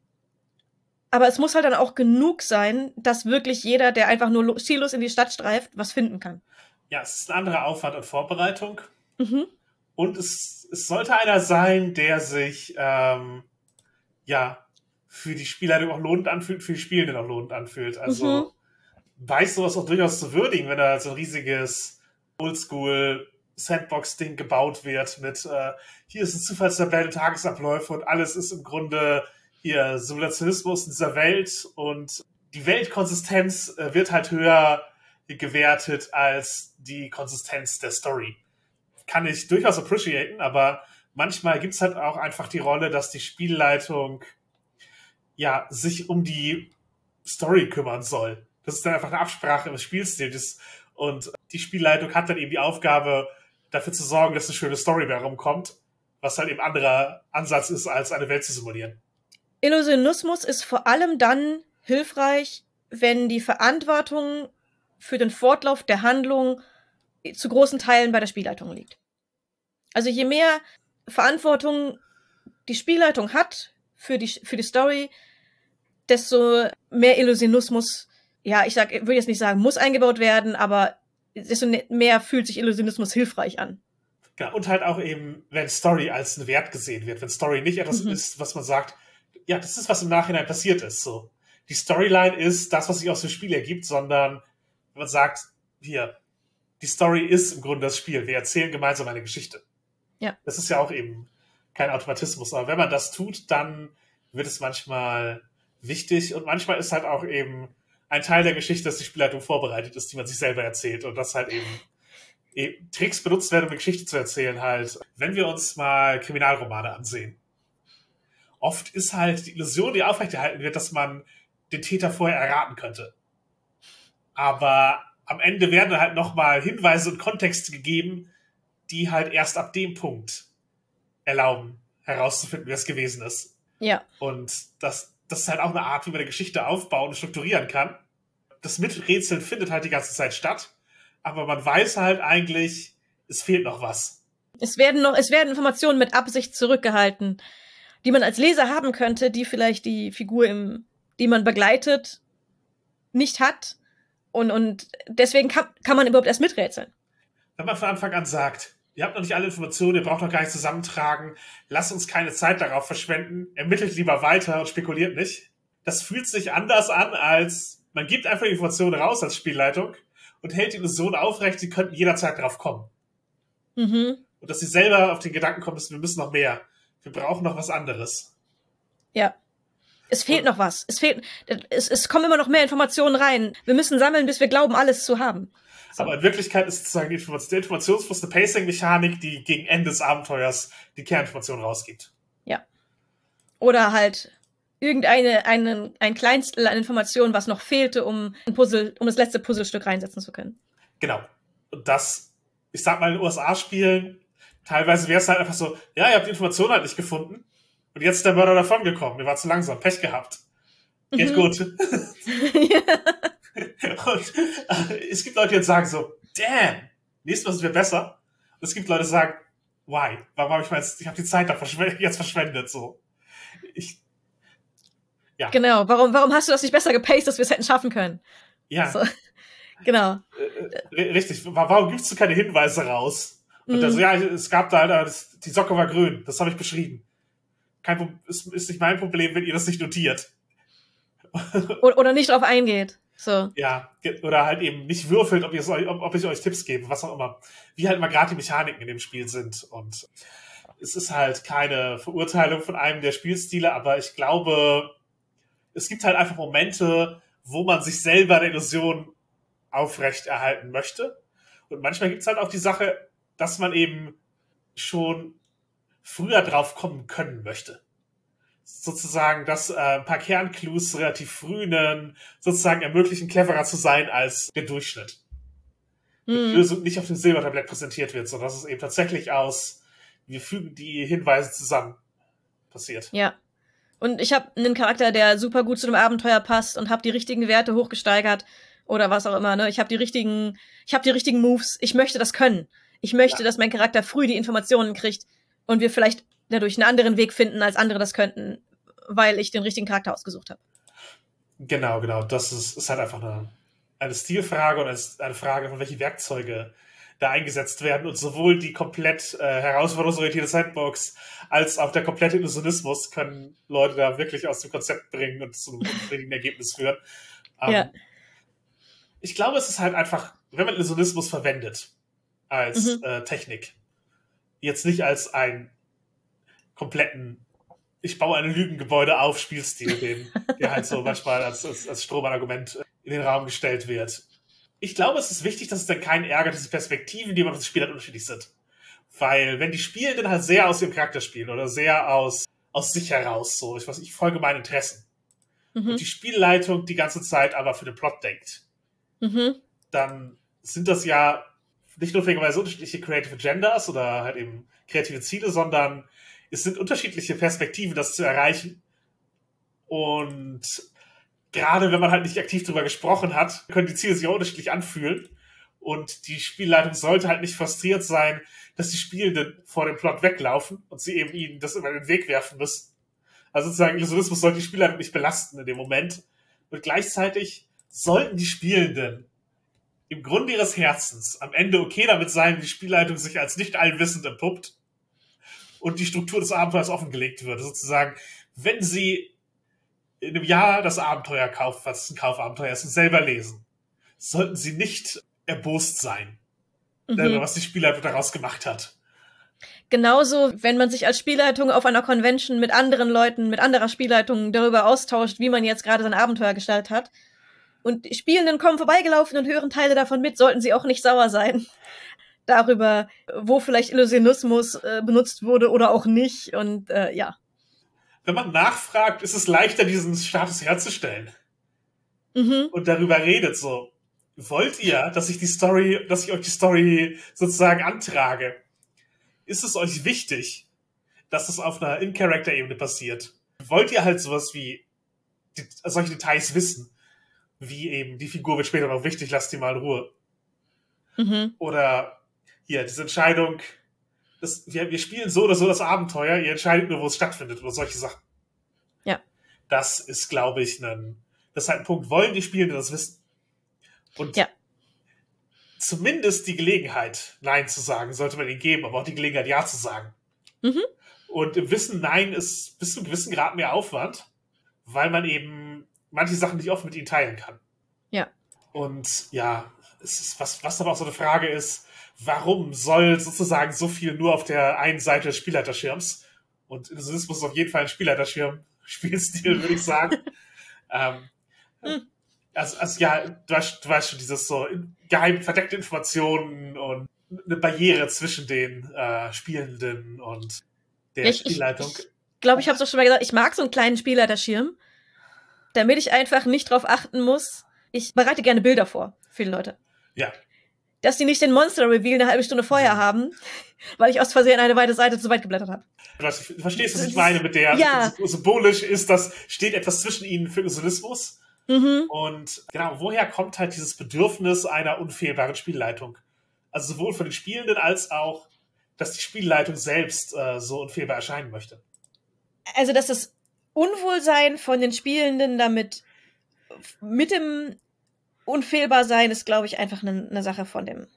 Aber es muss halt dann auch genug sein, dass wirklich jeder, der einfach nur ziellos in die Stadt streift, was finden kann. Ja, es ist ein anderer Aufwand und Vorbereitung. Mhm. Und es, es sollte einer sein, der sich ähm, ja für die Spielleitung auch lohnend anfühlt, für die Spielenden auch lohnend anfühlt. Also mhm. weiß sowas auch durchaus zu würdigen, wenn da so ein riesiges Oldschool Sandbox-Ding gebaut wird mit äh, hier ist ein Zufallstabelle, Tagesabläufe und alles ist im Grunde hier Simulationismus in dieser Welt und die Weltkonsistenz äh, wird halt höher gewertet als die Konsistenz der Story. Kann ich durchaus appreciaten, aber manchmal gibt's halt auch einfach die Rolle, dass die Spielleitung ja sich um die Story kümmern soll. Das ist dann einfach eine Absprache im Spielstil. Das, und die Spielleitung hat dann eben die Aufgabe, dafür zu sorgen, dass eine schöne Story bei rumkommt, was halt eben ein anderer Ansatz ist, als eine Welt zu simulieren. Illusionismus ist vor allem dann hilfreich, wenn die Verantwortung für den Fortlauf der Handlung zu großen Teilen bei der Spielleitung liegt. Also je mehr Verantwortung die Spielleitung hat für die, für die Story, desto mehr Illusionismus, ja, ich sag, würde jetzt nicht sagen, muss eingebaut werden, aber desto mehr fühlt sich Illusionismus hilfreich an. Ja, und halt auch eben, wenn Story als ein Wert gesehen wird, wenn Story nicht etwas mhm. ist, was man sagt, ja, das ist, was im Nachhinein passiert ist, so. Die Storyline ist das, was sich aus dem Spiel ergibt, sondern wenn man sagt, hier, die Story ist im Grunde das Spiel. Wir erzählen gemeinsam eine Geschichte. Ja. Das ist ja auch eben kein Automatismus. Aber wenn man das tut, dann wird es manchmal wichtig. Und manchmal ist halt auch eben ein Teil der Geschichte, dass die Spielleitung vorbereitet ist, die man sich selber erzählt. Und dass halt eben, eben Tricks benutzt werden, um eine Geschichte zu erzählen. Halt, wenn wir uns mal Kriminalromane ansehen. Oft ist halt die Illusion, die aufrechterhalten wird, dass man den Täter vorher erraten könnte. Aber am Ende werden halt nochmal Hinweise und Kontexte gegeben, die halt erst ab dem Punkt erlauben, herauszufinden, wer es gewesen ist. Ja. Und das, das ist halt auch eine Art, wie man eine Geschichte aufbauen und strukturieren kann. Das Miträtseln findet halt die ganze Zeit statt, aber man weiß halt eigentlich, es fehlt noch was. Es werden noch, es werden Informationen mit Absicht zurückgehalten, die man als Leser haben könnte, die vielleicht die Figur, im, die man begleitet, nicht hat. Und, und deswegen kann, kann man überhaupt erst miträtseln. Wenn man von Anfang an sagt, ihr habt noch nicht alle Informationen, ihr braucht noch gar nicht zusammentragen, lasst uns keine Zeit darauf verschwenden, ermittelt lieber weiter und spekuliert nicht. Das fühlt sich anders an, als man gibt einfach die Informationen raus als Spielleitung und hält die Illusion aufrecht, sie könnten jederzeit drauf kommen. Mhm. Und dass sie selber auf den Gedanken kommen, wir müssen noch mehr. Wir brauchen noch was anderes. Ja. Es fehlt und noch was. Es fehlt, es, es kommen immer noch mehr Informationen rein. Wir müssen sammeln, bis wir glauben, alles zu haben. So. Aber in Wirklichkeit ist sozusagen die Informations- der Informationsfluss eine Pacing-Mechanik, die gegen Ende des Abenteuers die Kerninformation rausgibt. Ja. Oder halt irgendeine, einen, ein Kleinstel an Informationen, was noch fehlte, um ein Puzzle, um das letzte Puzzlestück reinsetzen zu können. Genau. Und das, ich sag mal, in den U S A-Spielen, teilweise wäre es halt einfach so, ja, ihr habt die Information halt nicht gefunden und jetzt ist der Mörder davongekommen. Ihr war zu langsam, Pech gehabt. Geht mhm. gut. Und äh, es gibt Leute, die jetzt sagen so, damn, nächstes Mal sind wir besser. Und es gibt Leute, die sagen, why? Warum habe ich mal jetzt, ich habe die Zeit da verschw- jetzt verschwendet, so. Ich, ja. Genau, warum, warum hast du das nicht besser gepaced, dass wir es hätten schaffen können? Ja. So. Genau. Äh, richtig. Warum gibst du keine Hinweise raus? Und mm. also, ja, es gab da, das, die Socke war grün, das habe ich beschrieben. Kein Problem, ist, ist nicht mein Problem, wenn ihr das nicht notiert. Oder nicht drauf eingeht. So. Ja, oder halt eben nicht würfelt, ob, ihr euch, ob, ob ich euch Tipps gebe, was auch immer. Wie halt mal gerade die Mechaniken in dem Spiel sind. Und es ist halt keine Verurteilung von einem der Spielstile, aber ich glaube, es gibt halt einfach Momente, wo man sich selber der Illusion aufrechterhalten möchte. Und manchmal gibt es halt auch die Sache, dass man eben schon früher drauf kommen können möchte. Sozusagen, dass äh, ein paar Kernclues relativ früh einen, sozusagen ermöglichen, cleverer zu sein als der Durchschnitt. Mhm. Die Lösung nicht auf dem Silbertablett präsentiert wird, sondern dass es eben tatsächlich aus, wir fügen die Hinweise zusammen, passiert. Ja. Und ich habe einen Charakter, der super gut zu dem Abenteuer passt und habe die richtigen Werte hochgesteigert oder was auch immer, ne? Ich habe die richtigen, ich habe die richtigen Moves. Ich möchte das können. Ich möchte, ja. dass mein Charakter früh die Informationen kriegt und wir vielleicht dadurch einen anderen Weg finden, als andere das könnten, weil ich den richtigen Charakter ausgesucht habe. Genau, genau. Das ist, ist halt einfach eine, eine Stilfrage und eine Frage, von welche Werkzeuge da eingesetzt werden. Und sowohl die komplett äh, herausforderungsorientierte Sandbox als auch der komplette Illusionismus können Leute da wirklich aus dem Konzept bringen und zu einem unbefriedigenden Ergebnis führen. Ähm, ja. Ich glaube, es ist halt einfach, wenn man Illusionismus verwendet als mhm. äh, Technik, jetzt nicht als ein kompletten, ich baue ein Lügengebäude auf Spielstil, den, der halt so manchmal als, als, als Strohmann-Argument in den Raum gestellt wird. Ich glaube, es ist wichtig, dass es dann keinen ärgert, dass die Perspektiven, die man auf das Spiel hat, unterschiedlich sind. Weil, wenn die Spielenden halt sehr aus ihrem Charakter spielen oder sehr aus, aus sich heraus, so, ich weiß, ich folge meinen Interessen. Mhm. Und die Spielleitung die ganze Zeit aber für den Plot denkt. Mhm. Dann sind das ja nicht notwendigerweise unterschiedliche Creative Agendas oder halt eben kreative Ziele, sondern es sind unterschiedliche Perspektiven, das zu erreichen. Und gerade wenn man halt nicht aktiv drüber gesprochen hat, können die Ziele sich auch unterschiedlich anfühlen. Und die Spielleitung sollte halt nicht frustriert sein, dass die Spielenden vor dem Plot weglaufen und sie eben ihnen das über den Weg werfen müssen. Also sozusagen, Illusionismus sollte die Spielleitung nicht belasten in dem Moment. Und gleichzeitig sollten die Spielenden im Grunde ihres Herzens am Ende okay damit sein, wenn die Spielleitung sich als nicht allwissend entpuppt und die Struktur des Abenteuers offengelegt wird. Sozusagen, wenn sie in einem Jahr das Abenteuer kaufen, was ein Kaufabenteuer ist, und selber lesen, sollten sie nicht erbost sein, mhm. was die Spielleitung daraus gemacht hat. Genauso, wenn man sich als Spielleitung auf einer Convention mit anderen Leuten, mit anderer Spielleitung darüber austauscht, wie man jetzt gerade sein Abenteuer gestaltet hat, und die Spielenden kommen vorbeigelaufen und hören Teile davon mit, sollten sie auch nicht sauer sein darüber, wo vielleicht Illusionismus äh, benutzt wurde oder auch nicht. Und äh, ja. Wenn man nachfragt, ist es leichter, diesen Status herzustellen. Mhm. Und darüber redet so. Wollt ihr, dass ich die Story, dass ich euch die Story sozusagen antrage? Ist es euch wichtig, dass es auf einer In-Character-Ebene passiert? Wollt ihr halt sowas wie die, solche Details wissen. Wie eben, die Figur wird später noch wichtig, lass die mal in Ruhe. Mhm. Oder hier, diese Entscheidung, das, wir, wir spielen so oder so das Abenteuer, ihr entscheidet nur, wo es stattfindet oder solche Sachen. Ja. Das ist, glaube ich, ein, das ist halt ein Punkt, wollen die Spielenden das wissen? Und ja. zumindest die Gelegenheit, Nein zu sagen, sollte man ihnen geben, aber auch die Gelegenheit, Ja zu sagen. Mhm. Und im Wissen, Nein ist bis zu einem gewissen Grad mehr Aufwand, weil man eben manche Sachen nicht oft mit ihnen teilen kann. Ja. Und ja, es ist, was, was aber auch so eine Frage ist, warum soll sozusagen so viel nur auf der einen Seite des Spielleiterschirms, und Illusionismus ist auf jeden Fall ein Spielleiterschirm, Spielstil, würde ich sagen. ähm, hm. also, also ja, du weißt, du weißt schon, dieses so geheim verdeckte Informationen und eine Barriere zwischen den äh, Spielenden und der ich, Spielleitung. Ich, ich glaube, ich habe es doch schon mal gesagt, ich mag so einen kleinen Spielleiterschirm, damit ich einfach nicht drauf achten muss. Ich bereite gerne Bilder vor für die Leute. Ja. Dass die nicht den Monster-Reveal eine halbe Stunde vorher mhm. haben, weil ich aus Versehen eine weite Seite zu weit geblättert habe. Du verstehst, was ich meine mit der, ja. symbolisch ist, das steht etwas zwischen ihnen für Illusionismus. Mhm. Und genau, woher kommt halt dieses Bedürfnis einer unfehlbaren Spielleitung? Also sowohl von den Spielenden als auch, dass die Spielleitung selbst äh, so unfehlbar erscheinen möchte. Also, dass das Unwohlsein von den Spielenden damit mit dem Unfehlbarsein ist, glaube ich, einfach eine ne Sache von dem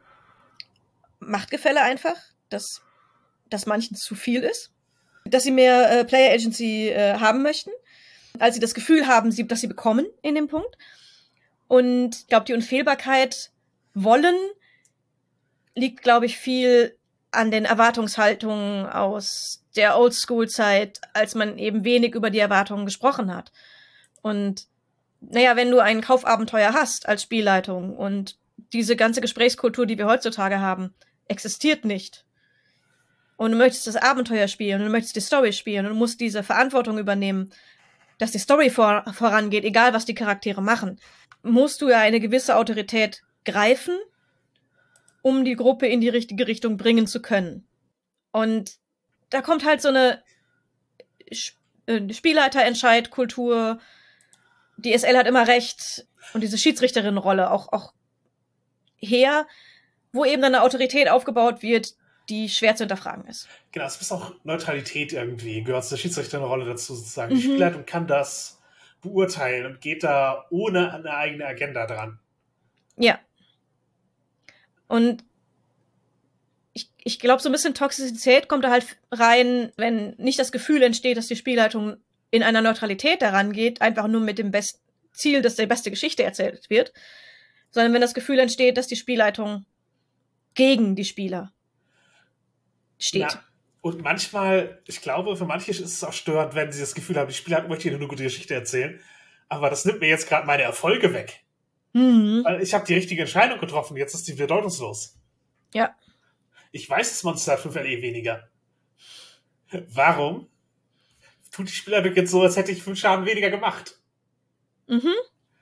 Machtgefälle einfach, dass das manchen zu viel ist, dass sie mehr äh, Player Agency äh, haben möchten, als sie das Gefühl haben, sie, dass sie bekommen in dem Punkt. Und ich glaube, die Unfehlbarkeit wollen liegt, glaube ich, viel an den Erwartungshaltungen aus der Oldschool-Zeit, als man eben wenig über die Erwartungen gesprochen hat. Und naja, wenn du ein Kaufabenteuer hast als Spielleitung und diese ganze Gesprächskultur, die wir heutzutage haben, existiert nicht, und du möchtest das Abenteuer spielen und du möchtest die Story spielen und du musst diese Verantwortung übernehmen, dass die Story vor, vorangeht, egal was die Charaktere machen, musst du ja eine gewisse Autorität greifen, um die Gruppe in die richtige Richtung bringen zu können. Und da kommt halt so eine Spielleiterentscheid-Kultur, die S L hat immer recht, und diese Schiedsrichterinnenrolle auch, auch her, wo eben dann eine Autorität aufgebaut wird, die schwer zu hinterfragen ist. Genau, es ist auch Neutralität irgendwie, gehört zur Schiedsrichterinnenrolle dazu, sozusagen. Mhm. Die Spielleitung kann das beurteilen und geht da ohne eine eigene Agenda dran. Ja. Und ich, ich glaube, so ein bisschen Toxizität kommt da halt rein, wenn nicht das Gefühl entsteht, dass die Spielleitung in einer Neutralität daran geht, einfach nur mit dem besten Ziel, dass die beste Geschichte erzählt wird, sondern wenn das Gefühl entsteht, dass die Spielleitung gegen die Spieler steht. Na, und manchmal, ich glaube, für manche ist es auch störend, wenn sie das Gefühl haben, die Spielleitung möchte ihnen eine gute Geschichte erzählen, aber das nimmt mir jetzt gerade meine Erfolge weg. Mhm. Weil ich habe die richtige Entscheidung getroffen, jetzt ist die bedeutungslos. Ja. Ich weiß, das Monster hat fünf L E weniger. Warum tut die Spielleitung jetzt so, als hätte ich fünf Schaden weniger gemacht? Mhm.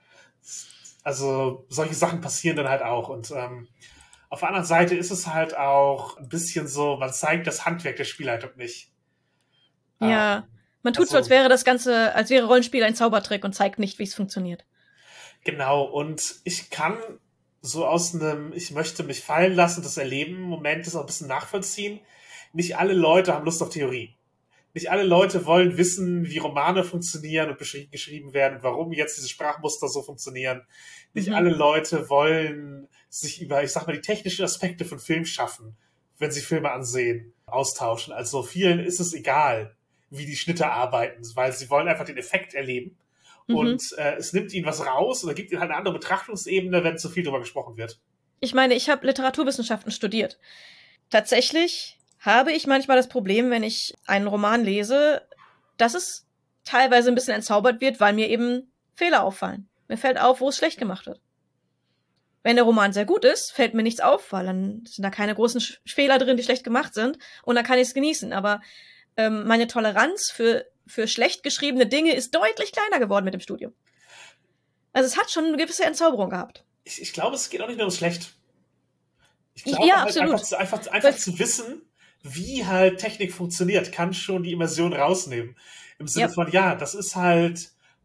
Also solche Sachen passieren dann halt auch. Und ähm, auf der anderen Seite ist es halt auch ein bisschen so, man zeigt das Handwerk der Spielleitung nicht. Ja, ähm, man tut also, so, als wäre das Ganze, als wäre Rollenspiel ein Zaubertrick und zeigt nicht, wie es funktioniert. Genau, und ich kann so aus einem, ich möchte mich fallen lassen, das Erleben, Moment ist auch ein bisschen nachvollziehen. Nicht alle Leute haben Lust auf Theorie. Nicht alle Leute wollen wissen, wie Romane funktionieren und beschri- geschrieben werden, warum jetzt diese Sprachmuster so funktionieren. Nicht Mhm. alle Leute wollen sich über, ich sag mal, die technischen Aspekte von Film schaffen, wenn sie Filme ansehen, austauschen. Also vielen ist es egal, wie die Schnitte arbeiten, weil sie wollen einfach den Effekt erleben. Mhm. Und äh, es nimmt ihnen was raus oder gibt ihnen halt eine andere Betrachtungsebene, wenn zu viel darüber gesprochen wird. Ich meine, ich habe Literaturwissenschaften studiert. Tatsächlich habe ich manchmal das Problem, wenn ich einen Roman lese, dass es teilweise ein bisschen entzaubert wird, weil mir eben Fehler auffallen. Mir fällt auf, wo es schlecht gemacht wird. Wenn der Roman sehr gut ist, fällt mir nichts auf, weil dann sind da keine großen Sch- Fehler drin, die schlecht gemacht sind, und dann kann ich es genießen. Aber ähm, meine Toleranz für, für schlecht geschriebene Dinge ist deutlich kleiner geworden mit dem Studium. Also es hat schon eine gewisse Entzauberung gehabt. Ich, ich glaube, es geht auch nicht nur um schlecht. Ich Ja, glaube, halt absolut. einfach, zu- einfach, einfach Weil- zu wissen, wie halt Technik funktioniert, kann schon die Immersion rausnehmen. Im Sinne Ja. von, ja, das ist halt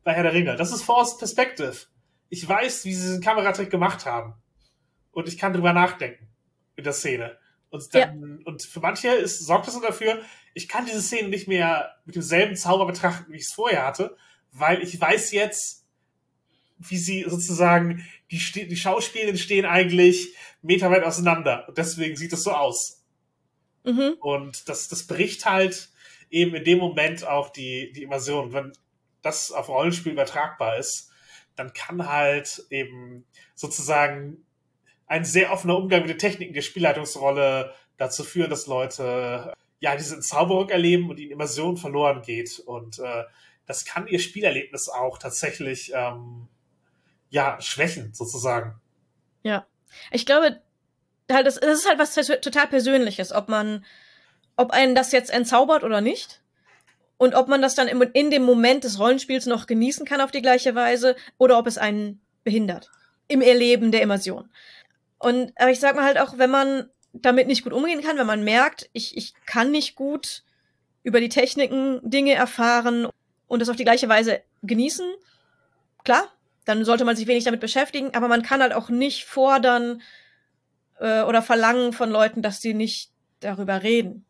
bei Herr der Ringe. Das ist Forced Perspective. Ich weiß, wie sie diesen Kameratrick gemacht haben. Und ich kann drüber nachdenken in der Szene. Und, dann, ja. und für manche ist, sorgt das so dafür, ich kann diese Szene nicht mehr mit demselben Zauber betrachten, wie ich es vorher hatte, weil ich weiß jetzt, wie sie sozusagen, die, die Schauspielenden stehen eigentlich meterweit auseinander. Und deswegen sieht es so aus. Mhm. Und das, das bricht halt eben in dem Moment auch die, die Immersion. Wenn das auf Rollenspiel übertragbar ist, dann kann halt eben sozusagen ein sehr offener Umgang mit den Techniken der Spielleitungsrolle dazu führen, dass Leute ja diese Entzauberung erleben und ihnen Immersion verloren geht. Und äh, das kann ihr Spielerlebnis auch tatsächlich ähm, ja schwächen, sozusagen. Ja, ich glaube, halt das, das ist halt was total Persönliches, ob man, ob einen das jetzt entzaubert oder nicht. Und ob man das dann im, in dem Moment des Rollenspiels noch genießen kann auf die gleiche Weise oder ob es einen behindert im Erleben der Immersion. Und aber ich sag mal halt auch, wenn man damit nicht gut umgehen kann, wenn man merkt, ich, ich kann nicht gut über die Techniken Dinge erfahren und das auf die gleiche Weise genießen, klar, dann sollte man sich wenig damit beschäftigen, aber man kann halt auch nicht fordern äh, oder verlangen von Leuten, dass sie nicht darüber reden.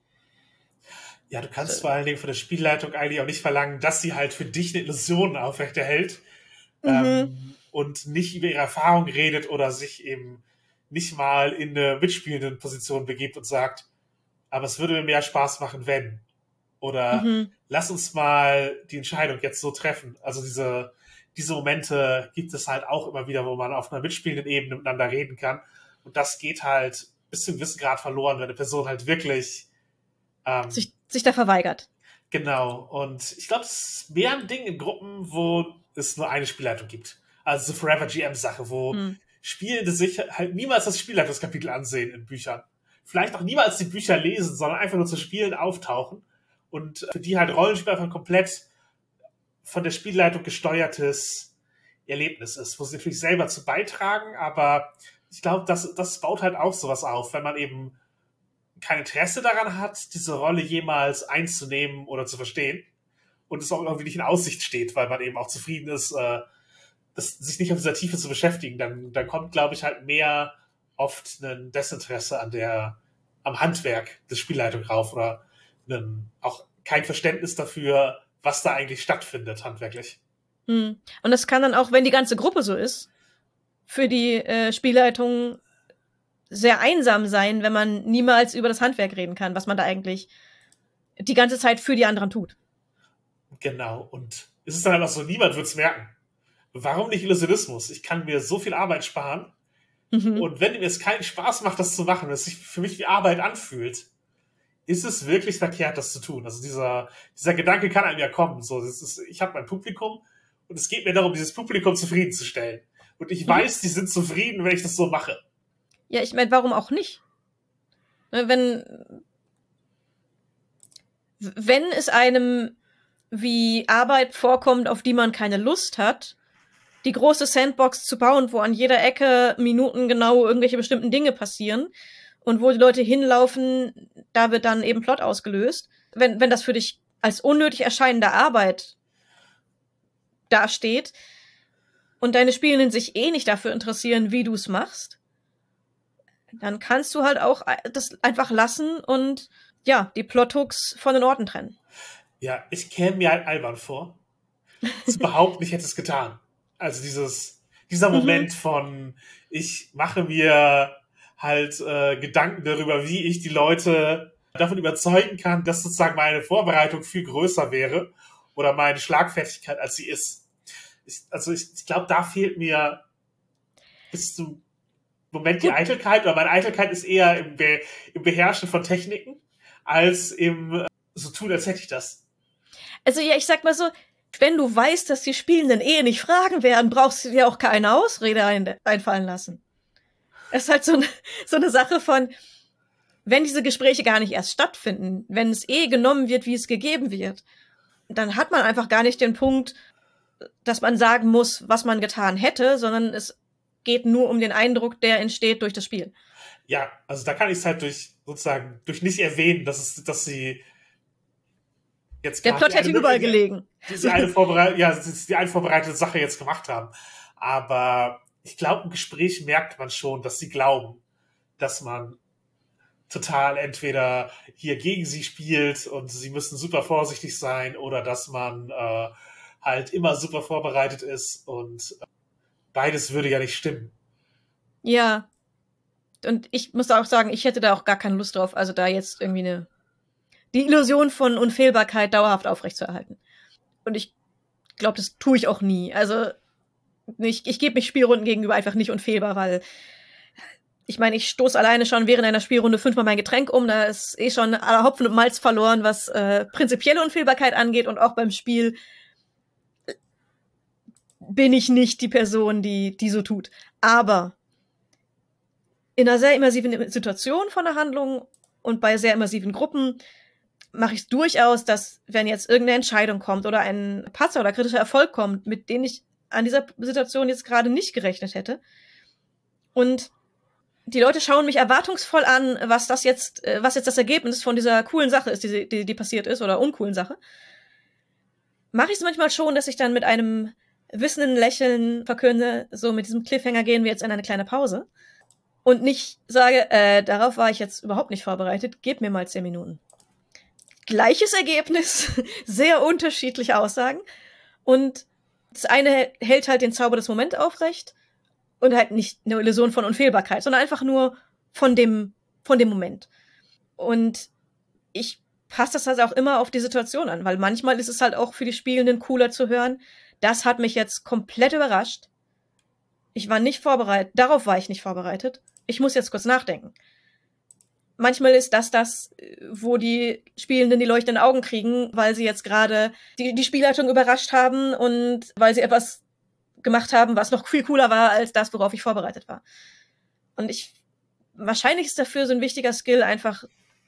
Ja, du kannst so. vor allen Dingen von der Spielleitung eigentlich auch nicht verlangen, dass sie halt für dich eine Illusion aufrechterhält mhm. ähm, und nicht über ihre Erfahrung redet oder sich eben nicht mal in eine mitspielende Position begibt und sagt, aber es würde mir mehr Spaß machen, wenn. Oder mhm. lass uns mal die Entscheidung jetzt so treffen. Also diese, diese Momente gibt es halt auch immer wieder, wo man auf einer mitspielenden Ebene miteinander reden kann. Und das geht halt bis zu einem gewissen Grad verloren, wenn eine Person halt wirklich ähm, sich, sich da verweigert. Genau. Und ich glaube, es ist mehr ein Ding in Gruppen, wo es nur eine Spielleitung gibt. Also so Forever G M-Sache, wo mhm. Spielende sich halt niemals das Spielleitungskapitel ansehen in Büchern. Vielleicht auch niemals die Bücher lesen, sondern einfach nur zu Spielen auftauchen. Und für die halt Rollenspiel einfach ein komplett von der Spielleitung gesteuertes Erlebnis ist, wo sie natürlich selber zu beitragen, aber ich glaube, das, das baut halt auch sowas auf, wenn man eben kein Interesse daran hat, diese Rolle jemals einzunehmen oder zu verstehen und es auch irgendwie nicht in Aussicht steht, weil man eben auch zufrieden ist, äh, das, sich nicht auf dieser Tiefe zu beschäftigen, dann, dann kommt, glaube ich, halt mehr oft ein Desinteresse an der, am Handwerk des Spielleitung rauf oder ein, auch kein Verständnis dafür, was da eigentlich stattfindet, handwerklich. Hm. Und das kann dann auch, wenn die ganze Gruppe so ist, für die äh, Spielleitung sehr einsam sein, wenn man niemals über das Handwerk reden kann, was man da eigentlich die ganze Zeit für die anderen tut. Genau, und es ist dann einfach so, niemand wird es merken. Warum nicht Illusionismus? Ich kann mir so viel Arbeit sparen mhm. und wenn mir es keinen Spaß macht, das zu machen, wenn es sich für mich wie Arbeit anfühlt, ist es wirklich verkehrt, das zu tun. Also dieser, dieser Gedanke kann einem ja kommen. So, das ist, ich habe mein Publikum und es geht mir darum, dieses Publikum zufriedenzustellen. Und ich mhm. weiß, die sind zufrieden, wenn ich das so mache. Ja, ich meine, warum auch nicht? Wenn, wenn es einem wie Arbeit vorkommt, auf die man keine Lust hat, die große Sandbox zu bauen, wo an jeder Ecke minutengenau irgendwelche bestimmten Dinge passieren und wo die Leute hinlaufen, da wird dann eben Plot ausgelöst. Wenn, wenn das für dich als unnötig erscheinende Arbeit dasteht und deine Spielenden sich eh nicht dafür interessieren, wie du es machst, dann kannst du halt auch das einfach lassen und ja, die Plothooks von den Orten trennen. Ja, ich käme mir halt albern vor. Das überhaupt nicht hätte es getan. Also dieses, dieser Moment mhm. von, ich mache mir halt äh, Gedanken darüber, wie ich die Leute davon überzeugen kann, dass sozusagen meine Vorbereitung viel größer wäre oder meine Schlagfertigkeit, als sie ist. Ich, also ich, ich glaube, da fehlt mir bis zum Moment die Eitelkeit, oder meine Eitelkeit ist eher im, Be- im Beherrschen von Techniken, als im äh, so tun, als hätte ich das. Also ja, ich sag mal so, wenn du weißt, dass die Spielenden eh nicht fragen werden, brauchst du dir auch keine Ausrede ein- einfallen lassen. Es ist halt so, ne, so eine Sache von, wenn diese Gespräche gar nicht erst stattfinden, wenn es eh genommen wird, wie es gegeben wird, dann hat man einfach gar nicht den Punkt, dass man sagen muss, was man getan hätte, sondern es geht nur um den Eindruck, der entsteht durch das Spiel. Ja, also da kann ich es halt durch, sozusagen, durch nicht erwähnen, dass es, dass sie jetzt Der Plot hätte überall gelegen. Diese eine, Vorbereit- ja, die eine vorbereitete Sache jetzt gemacht haben. Aber ich glaube, im Gespräch merkt man schon, dass sie glauben, dass man total entweder hier gegen sie spielt und sie müssen super vorsichtig sein oder dass man äh, halt immer super vorbereitet ist und äh, beides würde ja nicht stimmen. Ja. Und ich muss auch sagen, ich hätte da auch gar keine Lust drauf, also da jetzt irgendwie eine die Illusion von Unfehlbarkeit dauerhaft aufrechtzuerhalten. Und ich glaube, das tue ich auch nie. Also ich, ich gebe mich Spielrunden gegenüber einfach nicht unfehlbar, weil ich meine, ich stoße alleine schon während einer Spielrunde fünfmal mein Getränk um. Da ist eh schon aller Hopfen und Malz verloren, was äh, prinzipielle Unfehlbarkeit angeht. Und auch beim Spiel bin ich nicht die Person, die, die so tut. Aber in einer sehr immersiven Situation von der Handlung und bei sehr immersiven Gruppen mache ich es durchaus, dass, wenn jetzt irgendeine Entscheidung kommt oder ein Patzer oder kritischer Erfolg kommt, mit dem ich an dieser Situation jetzt gerade nicht gerechnet hätte. Und die Leute schauen mich erwartungsvoll an, was das jetzt, was jetzt das Ergebnis von dieser coolen Sache ist, die, die, die passiert ist, oder uncoolen Sache. Mache ich es manchmal schon, dass ich dann mit einem wissenden Lächeln verkünde, so mit diesem Cliffhanger gehen wir jetzt in eine kleine Pause. Und nicht sage, äh, darauf war ich jetzt überhaupt nicht vorbereitet, gib mir mal zehn Minuten. Gleiches Ergebnis, sehr unterschiedliche Aussagen. Und das eine hält halt den Zauber des Moments aufrecht und halt nicht eine Illusion von Unfehlbarkeit, sondern einfach nur von dem, von dem Moment. Und ich passe das halt auch immer auf die Situation an, weil manchmal ist es halt auch für die Spielenden cooler zu hören. Das hat mich jetzt komplett überrascht. Ich war nicht vorbereitet, darauf war ich nicht vorbereitet. Ich muss jetzt kurz nachdenken. Manchmal ist das das, wo die Spielenden die leuchtenden Augen kriegen, weil sie jetzt gerade die, die Spielleitung überrascht haben und weil sie etwas gemacht haben, was noch viel cooler war als das, worauf ich vorbereitet war. Und ich, wahrscheinlich ist dafür so ein wichtiger Skill einfach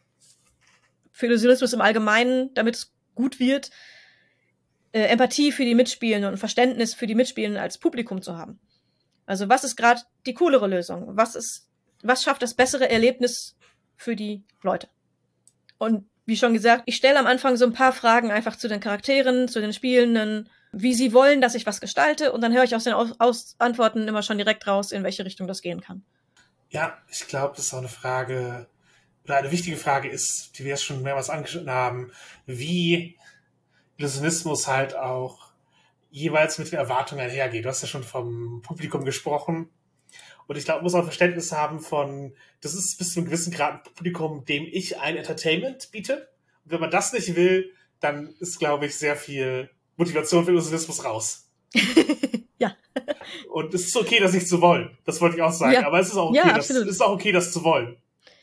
für Illusionismus im Allgemeinen, damit es gut wird, äh, Empathie für die Mitspielenden und Verständnis für die Mitspielenden als Publikum zu haben. Also was ist gerade die coolere Lösung? Was ist, was schafft das bessere Erlebnis für die Leute? Und wie schon gesagt, ich stelle am Anfang so ein paar Fragen einfach zu den Charakteren, zu den Spielenden, wie sie wollen, dass ich was gestalte, und dann höre ich aus den aus- aus Antworten immer schon direkt raus, in welche Richtung das gehen kann. Ja, ich glaube, das ist auch eine Frage, oder eine wichtige Frage ist, die wir jetzt schon mehrmals angeschnitten haben, wie Illusionismus halt auch jeweils mit den Erwartungen einhergeht. Du hast ja schon vom Publikum gesprochen. Und ich glaube, man muss auch Verständnis haben von, das ist bis zu einem gewissen Grad ein Publikum, dem ich ein Entertainment biete. Und wenn man das nicht will, dann ist, glaube ich, sehr viel Motivation für Illusionismus raus. Ja. Und es ist okay, das nicht zu wollen. Das wollte ich auch sagen. Ja. Aber es ist auch okay, Ja, das, es absolut. ist auch okay, das zu wollen.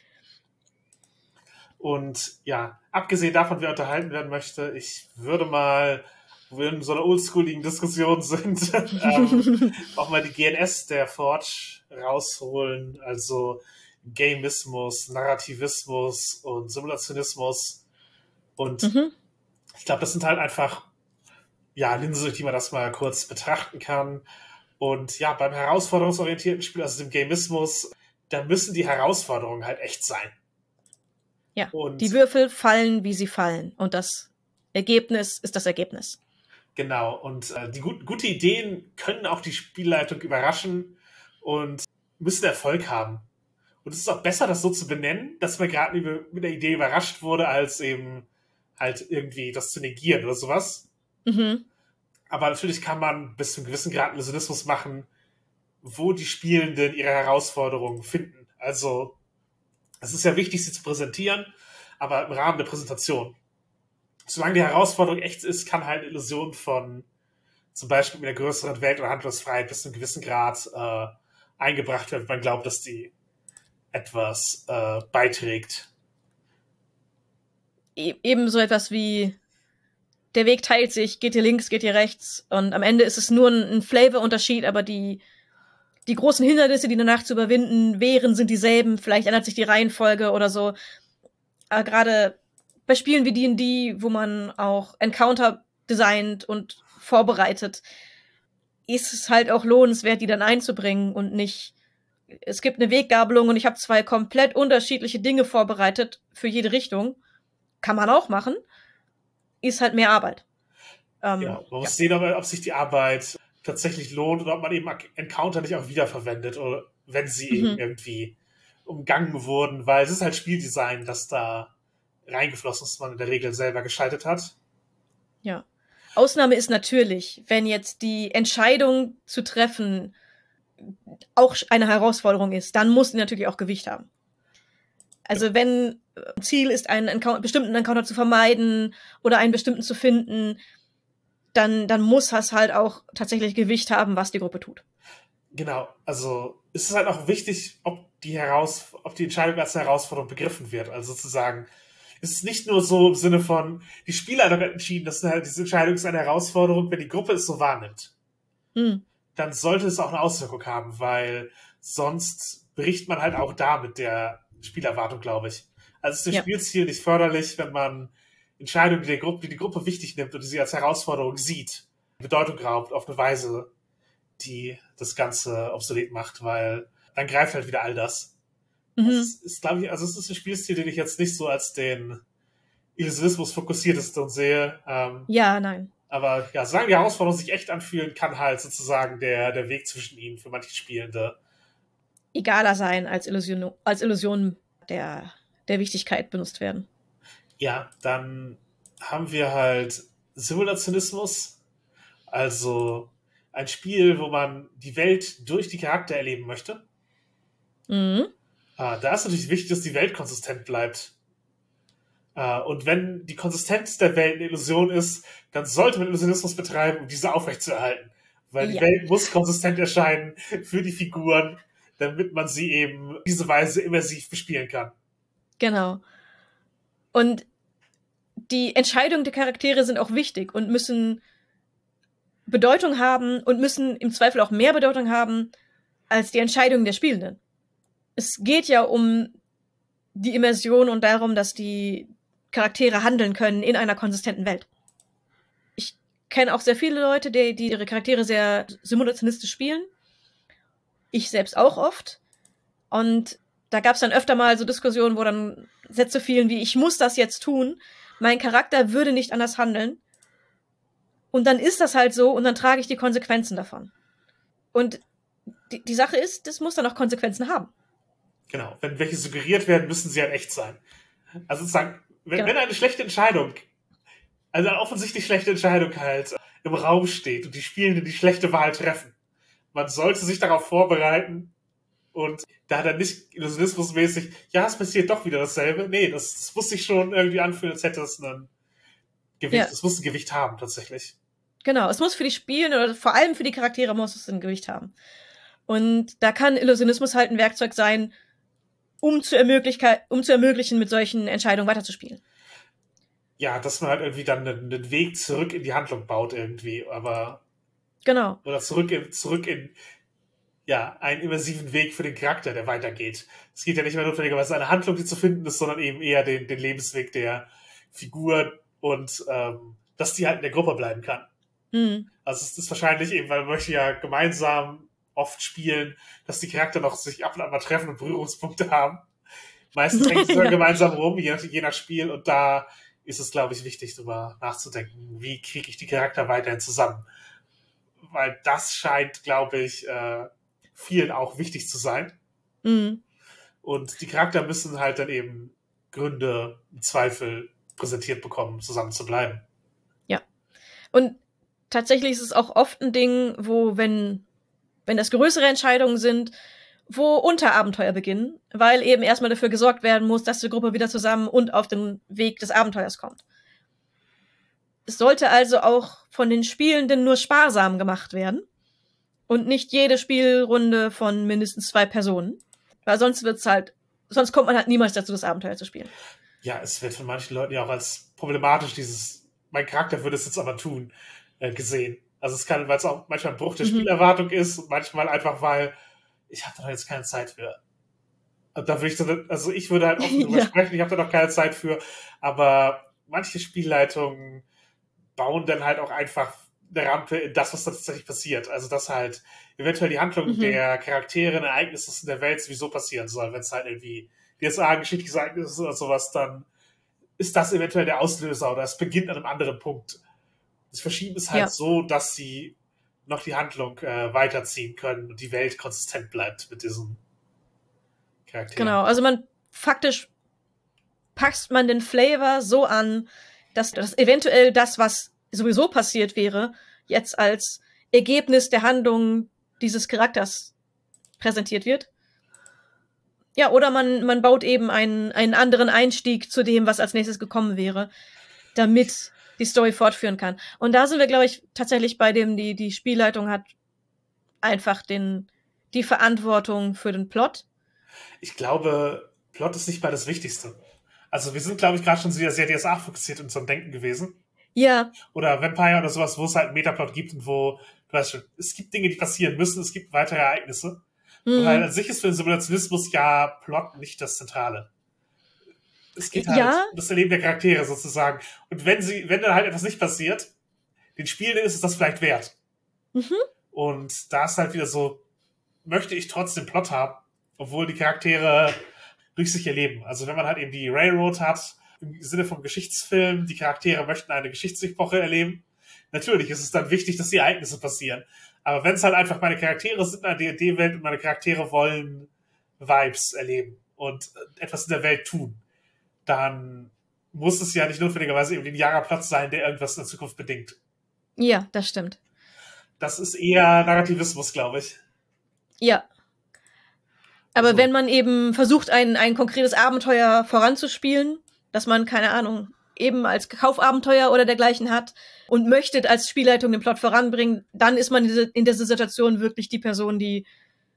Und ja, abgesehen davon, wer unterhalten werden möchte, ich würde mal, wo wir in so einer oldschooligen Diskussion sind, ähm, auch mal die G N S der Forge rausholen. Also Gamismus, Narrativismus und Simulationismus. Und Mhm. ich glaube, das sind halt einfach ja, Linse, die man das mal kurz betrachten kann. Und ja, beim herausforderungsorientierten Spiel, also dem Gamismus, da müssen die Herausforderungen halt echt sein. Ja, Und die Würfel fallen, wie sie fallen. Und das Ergebnis ist das Ergebnis. genau, und äh, die gut, gute Ideen können auch die Spielleitung überraschen und müssen Erfolg haben. Und es ist auch besser, das so zu benennen, dass man gerade mit der Idee überrascht wurde, als eben halt irgendwie das zu negieren oder sowas. Mhm. Aber natürlich kann man bis zu einem gewissen Grad Illusionismus machen, wo die Spielenden ihre Herausforderungen finden. Also, es ist ja wichtig, sie zu präsentieren, aber im Rahmen der Präsentation. Solange die Herausforderung echt ist, kann halt eine Illusion von zum Beispiel mit einer größeren Welt- oder Handlungsfreiheit bis zu einem gewissen Grad äh, eingebracht werden, wenn man glaubt, dass die etwas äh, beiträgt. E- eben so etwas wie der Weg teilt sich, geht ihr links, geht ihr rechts, und am Ende ist es nur ein, ein Flavor-Unterschied, aber die, die großen Hindernisse, die danach zu überwinden wären, sind dieselben. Vielleicht ändert sich die Reihenfolge oder so. Aber gerade bei Spielen wie D und D, wo man auch Encounter designt und vorbereitet, ist es halt auch lohnenswert, die dann einzubringen und nicht, es gibt eine Weggabelung und ich habe zwei komplett unterschiedliche Dinge vorbereitet für jede Richtung. Kann man auch machen. ist halt mehr Arbeit. Ähm, ja, man muss ja. sehen, ob, ob sich die Arbeit tatsächlich lohnt oder ob man eben Encounter nicht auch wiederverwendet oder wenn sie Mhm. eben irgendwie umgangen wurden, weil es ist halt Spieldesign, das da reingeflossen ist, was man in der Regel selber gestaltet hat. Ja. Ausnahme ist natürlich, wenn jetzt die Entscheidung zu treffen auch eine Herausforderung ist, dann muss die natürlich auch Gewicht haben. Also ja. wenn Ziel ist, einen Encounter, bestimmten Encounter zu vermeiden oder einen bestimmten zu finden, dann, dann muss das halt auch tatsächlich Gewicht haben, was die Gruppe tut. Genau, also ist es halt auch wichtig, ob die, Heraus ob die Entscheidung als Herausforderung begriffen wird. Also sozusagen, es ist nicht nur so im Sinne von, die Spielleitung hat entschieden, dass halt diese Entscheidung ist eine Herausforderung, wenn die Gruppe es so wahrnimmt. Hm. Dann sollte es auch eine Auswirkung haben, weil sonst bricht man halt auch da mit der Spielerwartung, glaube ich. Also es ist dem ja. Spielziel nicht förderlich, wenn man Entscheidungen, die, der Gruppe, die die Gruppe wichtig nimmt und die sie als Herausforderung sieht, Bedeutung raubt auf eine Weise, die das Ganze obsolet macht, weil dann greift halt wieder all das. Mhm. Also es ist, glaube ich, also es ist ein Spielstil, den ich jetzt nicht so als den Illusionismus fokussiertesten sehe. Ähm, ja, nein. Aber ja, solange die Herausforderungen sich echt anfühlen, kann halt sozusagen der, der Weg zwischen ihnen für manche Spielende egaler sein, als Illusion, als Illusion der, der Wichtigkeit benutzt werden. Ja, dann haben wir halt Simulationismus, also ein Spiel, wo man die Welt durch die Charakter erleben möchte. Mhm. Ah, da ist natürlich wichtig, dass die Welt konsistent bleibt. Ah, und wenn die Konsistenz der Welt eine Illusion ist, dann sollte man Illusionismus betreiben, um diese aufrechtzuerhalten. Weil die ja. Welt muss konsistent erscheinen für die Figuren, damit man sie eben diese Weise immersiv bespielen kann. Genau. Und die Entscheidungen der Charaktere sind auch wichtig und müssen Bedeutung haben und müssen im Zweifel auch mehr Bedeutung haben als die Entscheidungen der Spielenden. Es geht ja um die Immersion und darum, dass die Charaktere handeln können in einer konsistenten Welt. Ich kenne auch sehr viele Leute, die, die ihre Charaktere sehr simulationistisch spielen. Ich selbst auch oft. Und da gab es dann öfter mal so Diskussionen, wo dann Sätze fielen wie, ich muss das jetzt tun, mein Charakter würde nicht anders handeln. Und dann ist das halt so und dann trage ich die Konsequenzen davon. Und die, die Sache ist, das muss dann auch Konsequenzen haben. Genau, wenn welche suggeriert werden, müssen sie halt echt sein. Also sozusagen, wenn, genau. wenn eine schlechte Entscheidung, also eine offensichtlich schlechte Entscheidung halt im Raum steht und die Spielenden die schlechte Wahl treffen, man sollte sich darauf vorbereiten und da dann nicht illusionismusmäßig, ja, es passiert doch wieder dasselbe. Nee, das, das muss sich schon irgendwie anfühlen, als hätte es ein Gewicht, ja. es muss ein Gewicht haben, tatsächlich. Genau, es muss für die Spielenden oder vor allem für die Charaktere muss es ein Gewicht haben. Und da kann Illusionismus halt ein Werkzeug sein, um zu, um zu ermöglichen, mit solchen Entscheidungen weiterzuspielen. Ja, dass man halt irgendwie dann einen, einen Weg zurück in die Handlung baut irgendwie, aber genau. Oder zurück in, zurück in ja, einen immersiven Weg für den Charakter, der weitergeht. Es geht ja nicht mehr notwendigerweise eine Handlung, die zu finden ist, sondern eben eher den, den Lebensweg der Figur und ähm, dass die halt in der Gruppe bleiben kann. Mhm. Also es ist wahrscheinlich eben, weil man möchte ja gemeinsam oft spielen, dass die Charakter noch sich ab und an mal treffen und Berührungspunkte haben. Meistens hängen sie ja. gemeinsam rum, je nach, je nach Spiel. Und da ist es, glaube ich, wichtig, darüber nachzudenken, wie kriege ich die Charakter weiterhin zusammen. Weil das scheint, glaube ich, äh, vielen auch wichtig zu sein. Mhm. Und die Charakter müssen halt dann eben Gründe, im Zweifel präsentiert bekommen, zusammen zu bleiben. Ja. Und tatsächlich ist es auch oft ein Ding, wo, wenn wenn das größere Entscheidungen sind, wo Unterabenteuer beginnen, weil eben erstmal dafür gesorgt werden muss, dass die Gruppe wieder zusammen und auf den Weg des Abenteuers kommt. Es sollte also auch von den Spielenden nur sparsam gemacht werden und nicht jede Spielrunde von mindestens zwei Personen, weil sonst wird's halt, sonst kommt man halt niemals dazu, das Abenteuer zu spielen. Ja, es wird von manchen Leuten ja auch als problematisch dieses, mein Charakter würde es jetzt aber tun, äh, gesehen. Also es kann, weil es auch manchmal ein Bruch der mhm. Spielerwartung ist und manchmal einfach, weil ich habe da jetzt keine Zeit für. Und da würde ich dann, also ich würde halt offen drüber ja. sprechen, ich habe da noch keine Zeit für, aber manche Spielleitungen bauen dann halt auch einfach eine Rampe in das, was tatsächlich passiert. Also dass halt eventuell die Handlung mhm. der Charaktere in Ereignissen in der Welt sowieso passieren soll, wenn es halt irgendwie D S A, geschichtliches Ereignis oder sowas, dann ist das eventuell der Auslöser oder es beginnt an einem anderen Punkt. Das Verschieben ist halt Ja. so, dass sie noch die Handlung äh, weiterziehen können und die Welt konsistent bleibt mit diesen Charakteren. Genau, also man faktisch passt man den Flavor so an, dass das eventuell das, was sowieso passiert wäre, jetzt als Ergebnis der Handlung dieses Charakters präsentiert wird. Ja, oder man, man baut eben einen, einen anderen Einstieg zu dem, was als nächstes gekommen wäre, damit die Story fortführen kann. Und da sind wir, glaube ich, tatsächlich bei dem, die, die Spielleitung hat einfach den, die Verantwortung für den Plot. Ich glaube, Plot ist nicht mal das Wichtigste. Also wir sind, glaube ich, gerade schon wieder sehr D S A-fokussiert in unserem Denken gewesen. Ja. Oder Vampire oder sowas, wo es halt einen Metaplot gibt und wo, du weißt schon, es gibt Dinge, die passieren müssen, es gibt weitere Ereignisse. Mhm. Weil an sich ist für den Simulationismus ja Plot nicht das Zentrale. Es geht halt Ja. um das Erleben der Charaktere sozusagen. Und wenn sie, wenn dann halt etwas nicht passiert, den Spielenden ist es das vielleicht wert. Mhm. Und da ist halt wieder so, möchte ich trotzdem Plot haben, obwohl die Charaktere durch sich erleben. Also wenn man halt eben die Railroad hat, im Sinne vom Geschichtsfilm, die Charaktere möchten eine Geschichtsepoche erleben. Natürlich ist es dann wichtig, dass die Ereignisse passieren. Aber wenn es halt einfach meine Charaktere sind in einer D und D-Welt und meine Charaktere wollen Vibes erleben und etwas in der Welt tun, dann muss es ja nicht notwendigerweise eben ein linearer Platz sein, der irgendwas in der Zukunft bedingt. Ja, das stimmt. Das ist eher Narrativismus, glaube ich. Ja. Aber Also- wenn man eben versucht, ein, ein konkretes Abenteuer voranzuspielen, dass man, keine Ahnung, eben als Kaufabenteuer oder dergleichen hat und möchte als Spielleitung den Plot voranbringen, dann ist man in diese- in dieser Situation wirklich die Person, die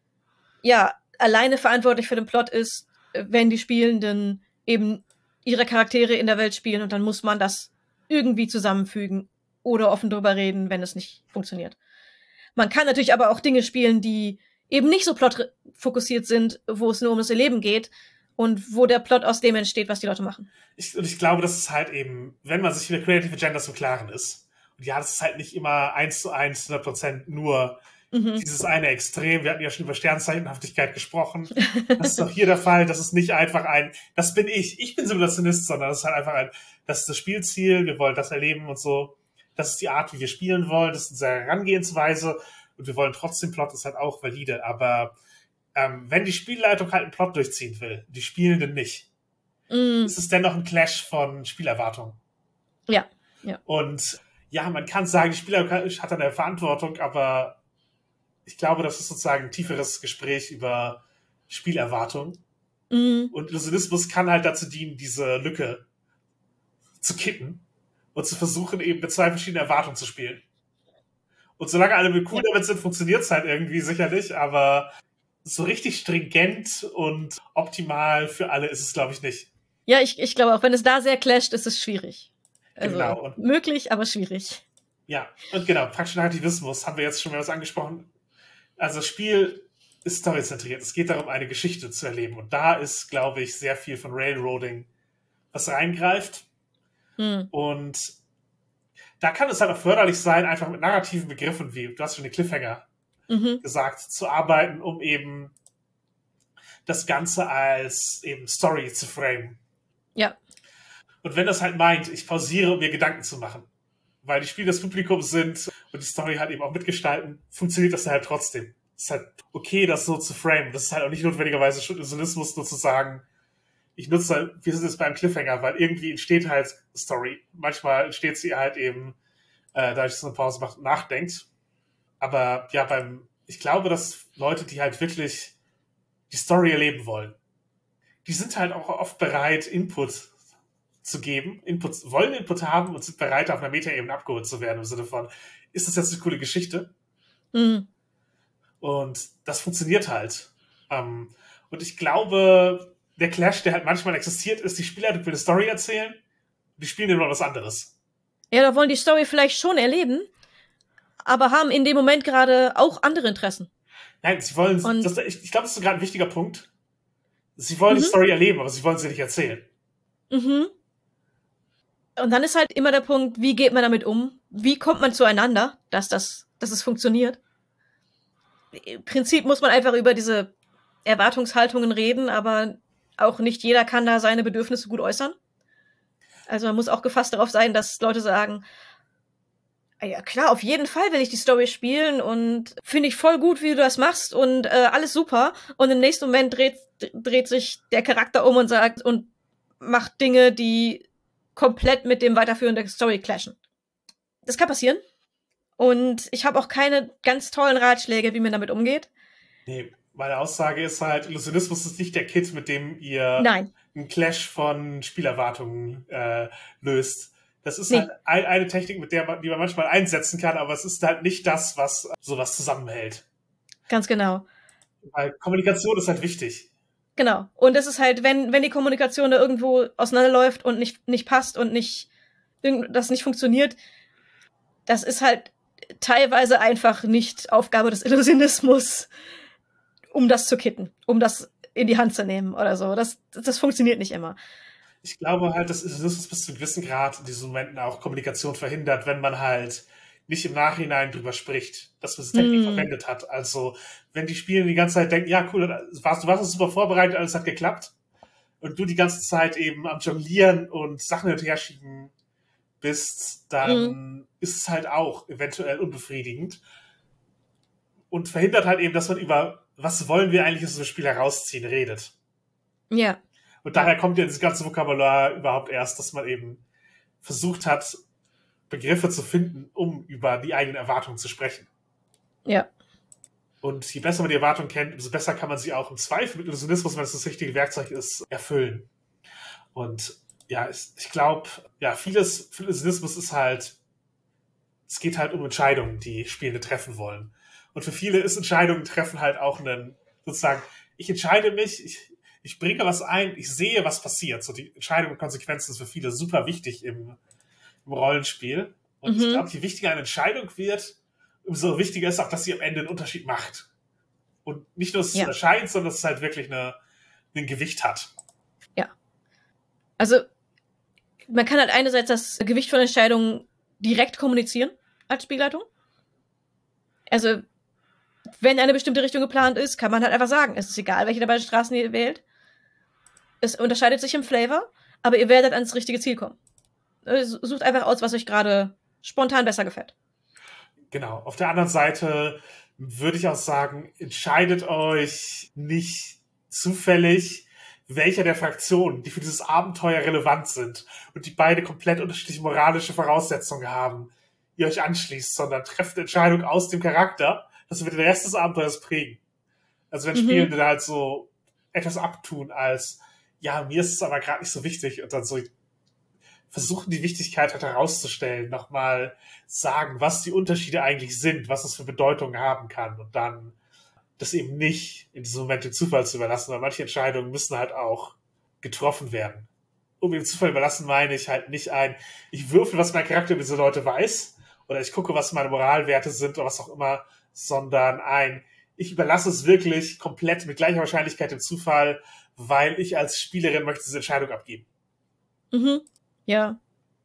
ja alleine verantwortlich für den Plot ist, wenn die Spielenden eben ihre Charaktere in der Welt spielen, und dann muss man das irgendwie zusammenfügen oder offen drüber reden, wenn es nicht funktioniert. Man kann natürlich aber auch Dinge spielen, die eben nicht so plotfokussiert sind, wo es nur um das Erleben geht und wo der Plot aus dem entsteht, was die Leute machen. Ich, und ich glaube, das ist halt eben, wenn man sich über Creative Agendas im Klaren ist. Und ja, das ist halt nicht immer eins zu eins, hundert Prozent nur Mhm. dieses eine Extrem. Wir hatten ja schon über Sternzeichenhaftigkeit gesprochen. Das ist doch hier der Fall. Das ist nicht einfach ein, das bin ich. Ich bin Simulationist, sondern das ist halt einfach ein, das ist das Spielziel. Wir wollen das erleben und so. Das ist die Art, wie wir spielen wollen. Das ist unsere Herangehensweise. Und wir wollen trotzdem, Plot ist halt auch valide. Aber ähm, wenn die Spielleitung halt einen Plot durchziehen will, die Spielenden nicht, Mhm. ist es dennoch ein Clash von Spielerwartungen. Ja, ja. Und ja, man kann sagen, die Spieler hat eine Verantwortung, aber ich glaube, das ist sozusagen ein tieferes Gespräch über Spielerwartung. Mhm. Und Illusionismus kann halt dazu dienen, diese Lücke zu kitten und zu versuchen, eben mit zwei verschiedenen Erwartungen zu spielen. Und solange alle cool damit sind, funktioniert es halt irgendwie sicherlich, aber so richtig stringent und optimal für alle ist es, glaube ich, nicht. Ja, ich, ich glaube auch, wenn es da sehr clasht, ist es schwierig. Also Genau. Und möglich, aber schwierig. ja, und genau, praktischer Narrativismus haben wir jetzt schon mal was angesprochen. Also das Spiel ist storyzentriert. Es geht darum, eine Geschichte zu erleben. Und da ist, glaube ich, sehr viel von Railroading, was reingreift. Hm. Und da kann es halt auch förderlich sein, einfach mit narrativen Begriffen wie, du hast schon den Cliffhanger Mhm. gesagt, zu arbeiten, um eben das Ganze als eben Story zu framen. Ja. Und wenn das halt meint, ich pausiere, um mir Gedanken zu machen, weil die Spiele das Publikum sind und die Story halt eben auch mitgestalten, funktioniert das halt trotzdem. Es ist halt okay, das so zu framen. Das ist halt auch nicht notwendigerweise schon Illusionismus, nur zu sagen, ich nutze halt, wir sind jetzt beim Cliffhanger, weil irgendwie entsteht halt Story. Manchmal entsteht sie halt eben, äh, dadurch, dass man Pause macht und nachdenkt. Aber ja, beim, ich glaube, dass Leute, die halt wirklich die Story erleben wollen, die sind halt auch oft bereit, Input zu geben, Input, wollen Input haben und sind bereit, auf einer Metaebene abgeholt zu werden, im Sinne von, ist das jetzt eine coole Geschichte? Mhm. Und das funktioniert halt. Ähm, und ich glaube, der Clash, der halt manchmal existiert, ist, die Spieler will eine Story erzählen und die spielen immer was anderes. Ja, da wollen die Story vielleicht schon erleben, aber haben in dem Moment gerade auch andere Interessen. Nein, sie wollen, Und- das, ich, ich glaube, das ist gerade ein wichtiger Punkt. Sie wollen Mhm. die Story erleben, aber sie wollen sie nicht erzählen. Mhm. Und dann ist halt immer der Punkt, wie geht man damit um? Wie kommt man zueinander, dass das, dass es funktioniert? Im Prinzip muss man einfach über diese Erwartungshaltungen reden, aber auch nicht jeder kann da seine Bedürfnisse gut äußern. Also man muss auch gefasst darauf sein, dass Leute sagen, ja klar, auf jeden Fall will ich die Story spielen und finde ich voll gut, wie du das machst und äh, alles super. Und im nächsten Moment dreht, dreht sich der Charakter um und sagt und macht Dinge, die komplett mit dem Weiterführen der Story clashen. Das kann passieren. Und ich habe auch keine ganz tollen Ratschläge, wie man damit umgeht. Nee, meine Aussage ist halt, Illusionismus ist nicht der Kit, mit dem ihr Nein. einen Clash von Spielerwartungen äh, löst. Das ist Nee. halt ein, eine Technik, mit der man, die man manchmal einsetzen kann, aber es ist halt nicht das, was sowas zusammenhält. Ganz genau. Weil Kommunikation ist halt wichtig. Genau. Und das ist halt, wenn, wenn die Kommunikation da irgendwo auseinanderläuft und nicht, nicht passt und nicht, das nicht funktioniert, das ist halt teilweise einfach nicht Aufgabe des Illusionismus, um das zu kitten, um das in die Hand zu nehmen oder so. Das, das funktioniert nicht immer. Ich glaube halt, dass Illusionismus bis zu einem gewissen Grad in diesen Momenten auch Kommunikation verhindert, wenn man halt nicht im Nachhinein drüber spricht, dass man diese Technik mm. verwendet hat. Also, wenn die Spieler die ganze Zeit denken, ja, cool, warst, du warst super vorbereitet, alles hat geklappt, und du die ganze Zeit eben am Jonglieren und Sachen hin und her schieben bist, dann mm. ist es halt auch eventuell unbefriedigend und verhindert halt eben, dass man über was wollen wir eigentlich aus dem Spiel herausziehen redet. Ja. Und daher kommt ja dieses ganze Vokabular überhaupt erst, dass man eben versucht hat, Begriffe zu finden, um über die eigenen Erwartungen zu sprechen. Ja. Und je besser man die Erwartungen kennt, umso besser kann man sie auch im Zweifel mit Illusionismus, wenn es das richtige Werkzeug ist, erfüllen. Und ja, ich, ich glaube, ja, vieles für Illusionismus ist halt, es geht halt um Entscheidungen, die Spielende treffen wollen. Und für viele ist Entscheidungen treffen halt auch ein, sozusagen, ich entscheide mich, ich, ich bringe was ein, ich sehe, was passiert. So die Entscheidung und Konsequenzen ist für viele super wichtig im, im Rollenspiel. Und mhm. ich glaube, je wichtiger eine Entscheidung wird, umso wichtiger ist auch, dass sie am Ende einen Unterschied macht. Und nicht nur, dass es ja. erscheint, sondern dass es halt wirklich eine, ein Gewicht hat. Ja. Also, man kann halt einerseits das Gewicht von Entscheidungen direkt kommunizieren als Spielleitung. Also, wenn eine bestimmte Richtung geplant ist, kann man halt einfach sagen, es ist egal, welche der beiden Straßen ihr wählt. Es unterscheidet sich im Flavor, aber ihr werdet ans richtige Ziel kommen. Sucht einfach aus, was euch gerade spontan besser gefällt. Genau. Auf der anderen Seite würde ich auch sagen, entscheidet euch nicht zufällig, welcher der Fraktionen, die für dieses Abenteuer relevant sind und die beide komplett unterschiedliche moralische Voraussetzungen haben, ihr euch anschließt, sondern trefft eine Entscheidung aus dem Charakter, das wird den Rest des Abenteuers prägen. Also wenn mhm. Spielende da halt so etwas abtun als, ja, mir ist es aber gerade nicht so wichtig und dann so versuchen, die Wichtigkeit halt herauszustellen, nochmal sagen, was die Unterschiede eigentlich sind, was es für Bedeutung haben kann und dann das eben nicht in diesem Moment dem Zufall zu überlassen, weil manche Entscheidungen müssen halt auch getroffen werden. Um dem Zufall überlassen meine ich halt nicht ein, ich würfel, was mein Charakter über diese Leute weiß oder ich gucke, was meine Moralwerte sind oder was auch immer, sondern ein, ich überlasse es wirklich komplett mit gleicher Wahrscheinlichkeit dem Zufall, weil ich als Spielerin möchte diese Entscheidung abgeben. Mhm. Ja.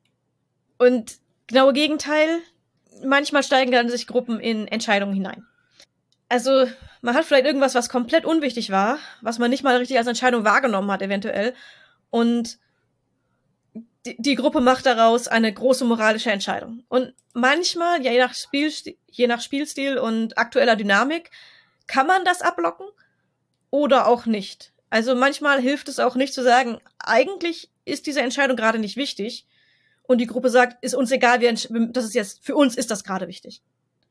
Und genaue Gegenteil, manchmal steigen dann sich Gruppen in Entscheidungen hinein. Also, man hat vielleicht irgendwas, was komplett unwichtig war, was man nicht mal richtig als Entscheidung wahrgenommen hat, eventuell. Und die, die Gruppe macht daraus eine große moralische Entscheidung. Und manchmal, ja, je nach Spielstil, je nach Spielstil und aktueller Dynamik, kann man das abblocken oder auch nicht. Also manchmal hilft es auch nicht zu sagen, eigentlich ist diese Entscheidung gerade nicht wichtig. Und die Gruppe sagt, ist uns egal, wir das ist jetzt, für uns ist das gerade wichtig.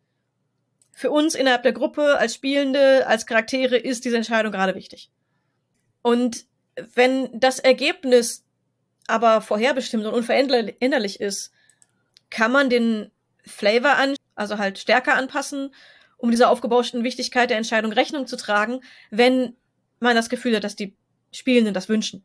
Für uns innerhalb der Gruppe, als Spielende, als Charaktere, ist diese Entscheidung gerade wichtig. Und wenn das Ergebnis aber vorherbestimmt und unveränderlich ist, kann man den Flavor an, also halt stärker anpassen, um dieser aufgebauschten Wichtigkeit der Entscheidung Rechnung zu tragen, wenn man das Gefühl hat, dass die Spielenden das wünschen.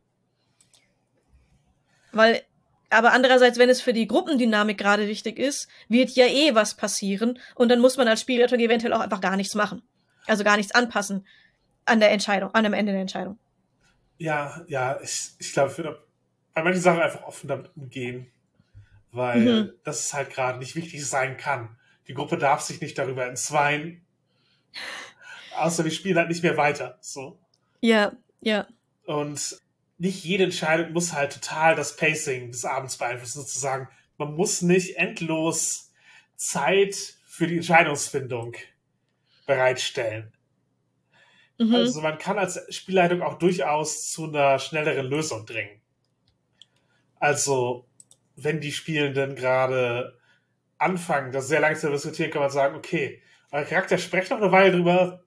Weil, aber andererseits, wenn es für die Gruppendynamik gerade wichtig ist, wird ja eh was passieren und dann muss man als Spielleitung eventuell auch einfach gar nichts machen. Also gar nichts anpassen an der Entscheidung, an dem Ende der Entscheidung. Ja, ja, ich, ich glaube, ich würde bei manchen Sachen einfach offen damit umgehen, weil mhm. das halt gerade nicht wichtig sein kann. Die Gruppe darf sich nicht darüber entzweien, außer wir spielen halt nicht mehr weiter, so. Ja, ja. Und nicht jede Entscheidung muss halt total das Pacing des Abends beeinflussen, sozusagen. Man muss nicht endlos Zeit für die Entscheidungsfindung bereitstellen. Mhm. Also man kann als Spielleitung auch durchaus zu einer schnelleren Lösung dringen. Also, wenn die Spielenden gerade anfangen, das sehr lange zu diskutieren, kann man sagen, okay, euer Charakter sprecht noch eine Weile drüber,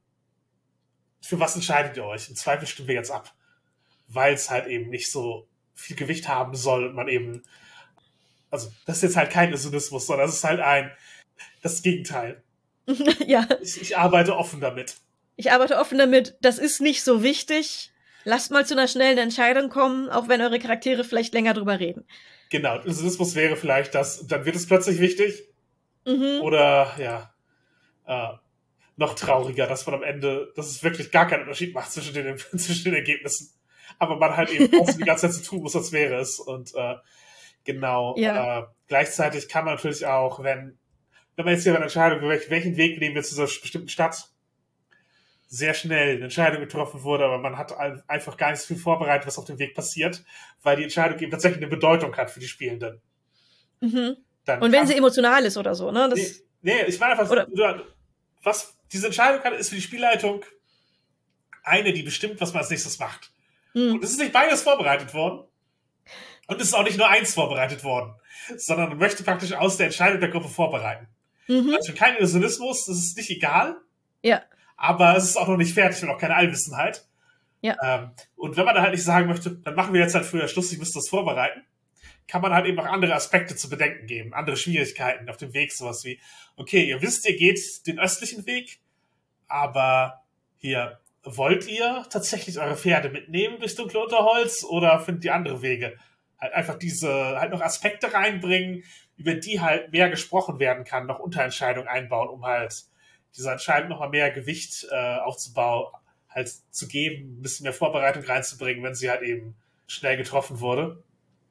für was entscheidet ihr euch? Im Zweifel stimmen wir jetzt ab. Weil es halt eben nicht so viel Gewicht haben soll und man eben, also das ist jetzt halt kein Illusionismus, sondern das ist halt ein, das Gegenteil. Ja. Ich, ich arbeite offen damit. Ich arbeite offen damit, das ist nicht so wichtig. Lasst mal zu einer schnellen Entscheidung kommen, auch wenn eure Charaktere vielleicht länger drüber reden. Genau, Illusionismus wäre vielleicht das, dann wird es plötzlich wichtig. Mhm. Oder, ja, äh, noch trauriger, dass man am Ende, dass es wirklich gar keinen Unterschied macht zwischen den, zwischen den Ergebnissen. Aber man halt eben auch die ganze Zeit so tun muss, als wäre es. Und äh, genau, Ja. äh, gleichzeitig kann man natürlich auch, wenn, wenn man jetzt hier eine Entscheidung, welchen Weg nehmen wir zu dieser bestimmten Stadt, sehr schnell eine Entscheidung getroffen wurde, aber man hat einfach gar nicht so viel vorbereitet, was auf dem Weg passiert, weil die Entscheidung eben tatsächlich eine Bedeutung hat für die Spielenden. Mhm. Dann Und wenn kann, sie emotional ist oder so, ne? Das, nee, nee, ich meine einfach, oder, was diese Entscheidung hat, ist für die Spielleitung eine, die bestimmt, was man als nächstes macht. mh. Und es ist nicht beides vorbereitet worden. Und es ist auch nicht nur eins vorbereitet worden, sondern man möchte praktisch aus der Entscheidung der Gruppe vorbereiten. Mhm. Also kein Illusionismus, das ist nicht egal, Ja. aber es ist auch noch nicht fertig und auch keine Allwissenheit. Ja. Ähm, und wenn man dann halt nicht sagen möchte, dann machen wir jetzt halt früher Schluss, ich müsste das vorbereiten, kann man halt eben auch andere Aspekte zu bedenken geben, andere Schwierigkeiten auf dem Weg, sowas wie, okay, ihr wisst, ihr geht den östlichen Weg, aber hier, wollt ihr tatsächlich eure Pferde mitnehmen durchs dunkle Unterholz oder findet ihr andere Wege? Halt einfach diese, halt noch Aspekte reinbringen, über die halt mehr gesprochen werden kann, noch Unterentscheidungen einbauen, um halt dieser Entscheidung nochmal mehr Gewicht äh, aufzubauen, halt zu geben, ein bisschen mehr Vorbereitung reinzubringen, wenn sie halt eben schnell getroffen wurde.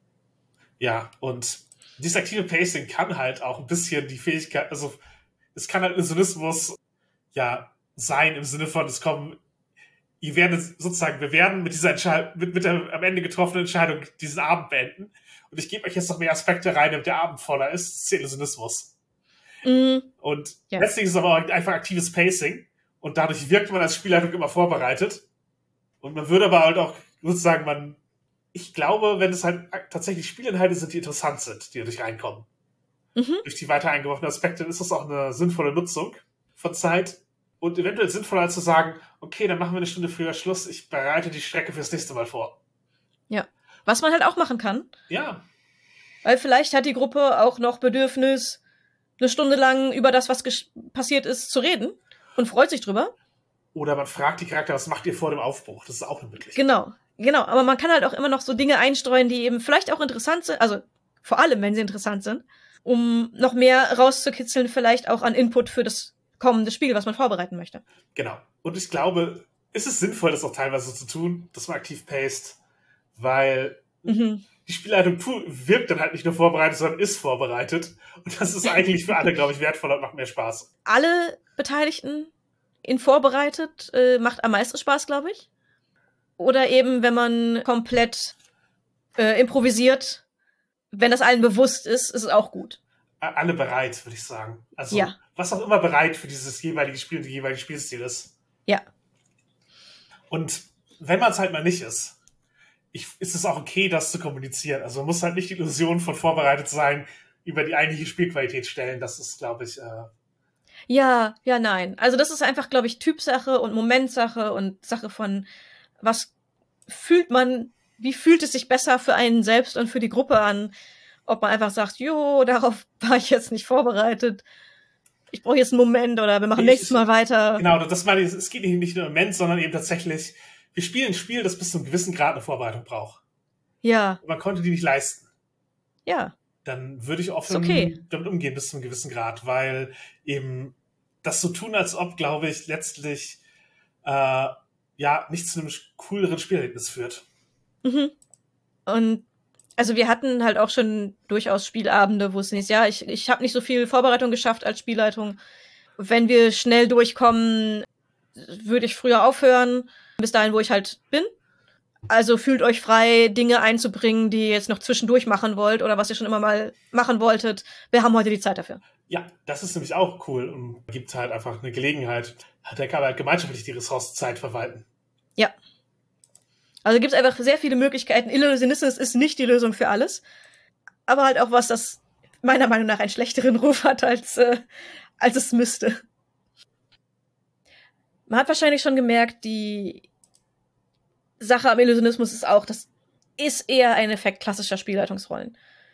Ja, und dieses aktive Pacing kann halt auch ein bisschen die Fähigkeit, also es kann halt Illusionismus ja sein im Sinne von, es kommen, ihr werdet sozusagen, wir werden mit dieser Entscheidung, mit, mit der am Ende getroffenen Entscheidung diesen Abend beenden. Und ich gebe euch jetzt noch mehr Aspekte rein, damit der Abend voller ist. Das ist Illusionismus. Mhm. Und Ja. letztlich ist es aber einfach aktives Pacing. Und dadurch wirkt man als Spielleitung immer vorbereitet. Und man würde aber halt auch sozusagen, man, ich glaube, wenn es halt tatsächlich Spielinhalte sind, die interessant sind, die dadurch reinkommen, Mhm. durch die weiter eingeworfenen Aspekte, ist das auch eine sinnvolle Nutzung von Zeit. Und eventuell sinnvoller als zu sagen, okay, dann machen wir eine Stunde früher Schluss, ich bereite die Strecke fürs nächste Mal vor. Ja. Was man halt auch machen kann, Ja, weil vielleicht hat die Gruppe auch noch Bedürfnis, eine Stunde lang über das, was gesch- passiert ist, zu reden und freut sich drüber. oder man fragt die Charakter, was macht ihr vor dem Aufbruch? Das ist auch eine Möglichkeit. Genau, genau. Aber man kann halt auch immer noch so Dinge einstreuen, die eben vielleicht auch interessant sind, also vor allem, wenn sie interessant sind, um noch mehr rauszukitzeln, vielleicht auch an Input für das kommende Spiel, was man vorbereiten möchte. Genau. Und ich glaube, es ist sinnvoll, das auch teilweise so zu tun, dass man aktiv paced, weil Mhm. die Spielleitung tu- wirkt dann halt nicht nur vorbereitet, sondern ist vorbereitet. Und das ist eigentlich für alle, glaube ich, wertvoller und macht mehr Spaß. Alle Beteiligten in vorbereitet äh, macht am meisten Spaß, glaube ich. Oder eben, wenn man komplett äh, improvisiert, wenn das allen bewusst ist, ist es auch gut. Alle bereit, würde ich sagen. Also, Ja. was auch immer bereit für dieses jeweilige Spiel und die jeweilige Spielstil ist. Ja. Und wenn man es halt mal nicht ist, ich, ist es auch okay, das zu kommunizieren. Also man muss halt nicht die Illusion von vorbereitet sein, über die eigentliche Spielqualität stellen. Das ist, glaube ich, äh, Ja, ja, nein. Also das ist einfach, glaube ich, Typsache und Momentsache und Sache von, was fühlt man, wie fühlt es sich besser für einen selbst und für die Gruppe an, ob man einfach sagt, jo, darauf war ich jetzt nicht vorbereitet, ich brauche jetzt einen Moment oder wir machen Ich- nächstes Mal weiter. genau, das meine ich, es geht nicht nur um Moment, sondern eben tatsächlich, wir spielen ein Spiel, das bis zu einem gewissen Grad eine Vorbereitung braucht. Ja, Und man konnte die nicht leisten. ja, Dann würde ich offen Ist okay. damit umgehen bis zu einem gewissen Grad, weil eben das so tun, als ob, glaube ich, letztlich äh, ja nicht zu einem cooleren Spielerlebnis führt. mhm. Und also wir hatten halt auch schon durchaus Spielabende, wo es nicht, ja, ich, ich habe nicht so viel Vorbereitung geschafft als Spielleitung. Wenn wir schnell durchkommen, würde ich früher aufhören, bis dahin, wo ich halt bin. Also fühlt euch frei, Dinge einzubringen, die ihr jetzt noch zwischendurch machen wollt oder was ihr schon immer mal machen wolltet. Wir haben heute die Zeit dafür. Ja, das ist nämlich auch cool und gibt halt einfach eine Gelegenheit. Der kann halt gemeinschaftlich die Ressourcenzeit verwalten. Ja. Also gibt es einfach sehr viele Möglichkeiten. Illusionismus ist nicht die Lösung für alles, aber halt auch was, das meiner Meinung nach einen schlechteren Ruf hat, als, äh, als es müsste. Man hat wahrscheinlich schon gemerkt, die Sache am Illusionismus ist auch, das ist eher ein Effekt klassischer Spielleitungsrollen.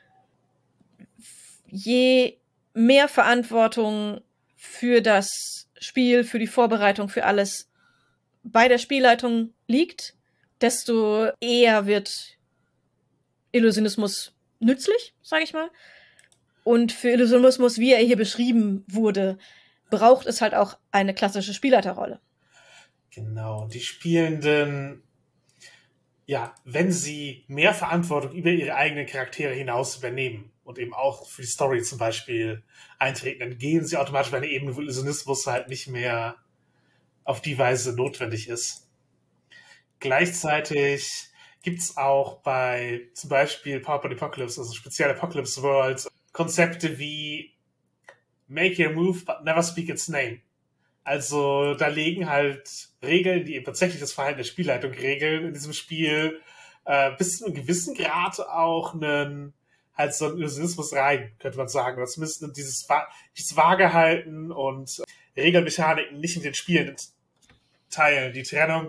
Je mehr Verantwortung für das Spiel, für die Vorbereitung, für alles bei der Spielleitung liegt, desto eher wird Illusionismus nützlich, sage ich mal. Und für Illusionismus, wie er hier beschrieben wurde, braucht es halt auch eine klassische Spielleiterrolle. Genau, die Spielenden, ja, wenn sie mehr Verantwortung über ihre eigenen Charaktere hinaus übernehmen und eben auch für die Story zum Beispiel eintreten, dann gehen sie automatisch auf eine Ebene, wo Illusionismus halt nicht mehr auf die Weise notwendig ist. Gleichzeitig gibt's auch bei zum Beispiel PowerPoint Apocalypse, also speziell Apocalypse Worlds, Konzepte wie Make your move, but never speak its name. Also da legen halt Regeln, die eben tatsächlich das Verhalten der Spielleitung regeln in diesem Spiel, äh, bis zu einem gewissen Grad auch einen, halt so einen Illusionismus rein, könnte man sagen. Oder zumindest dieses, dieses Waagehalten und Regelmechaniken nicht in den Spielen teilen, die Trennung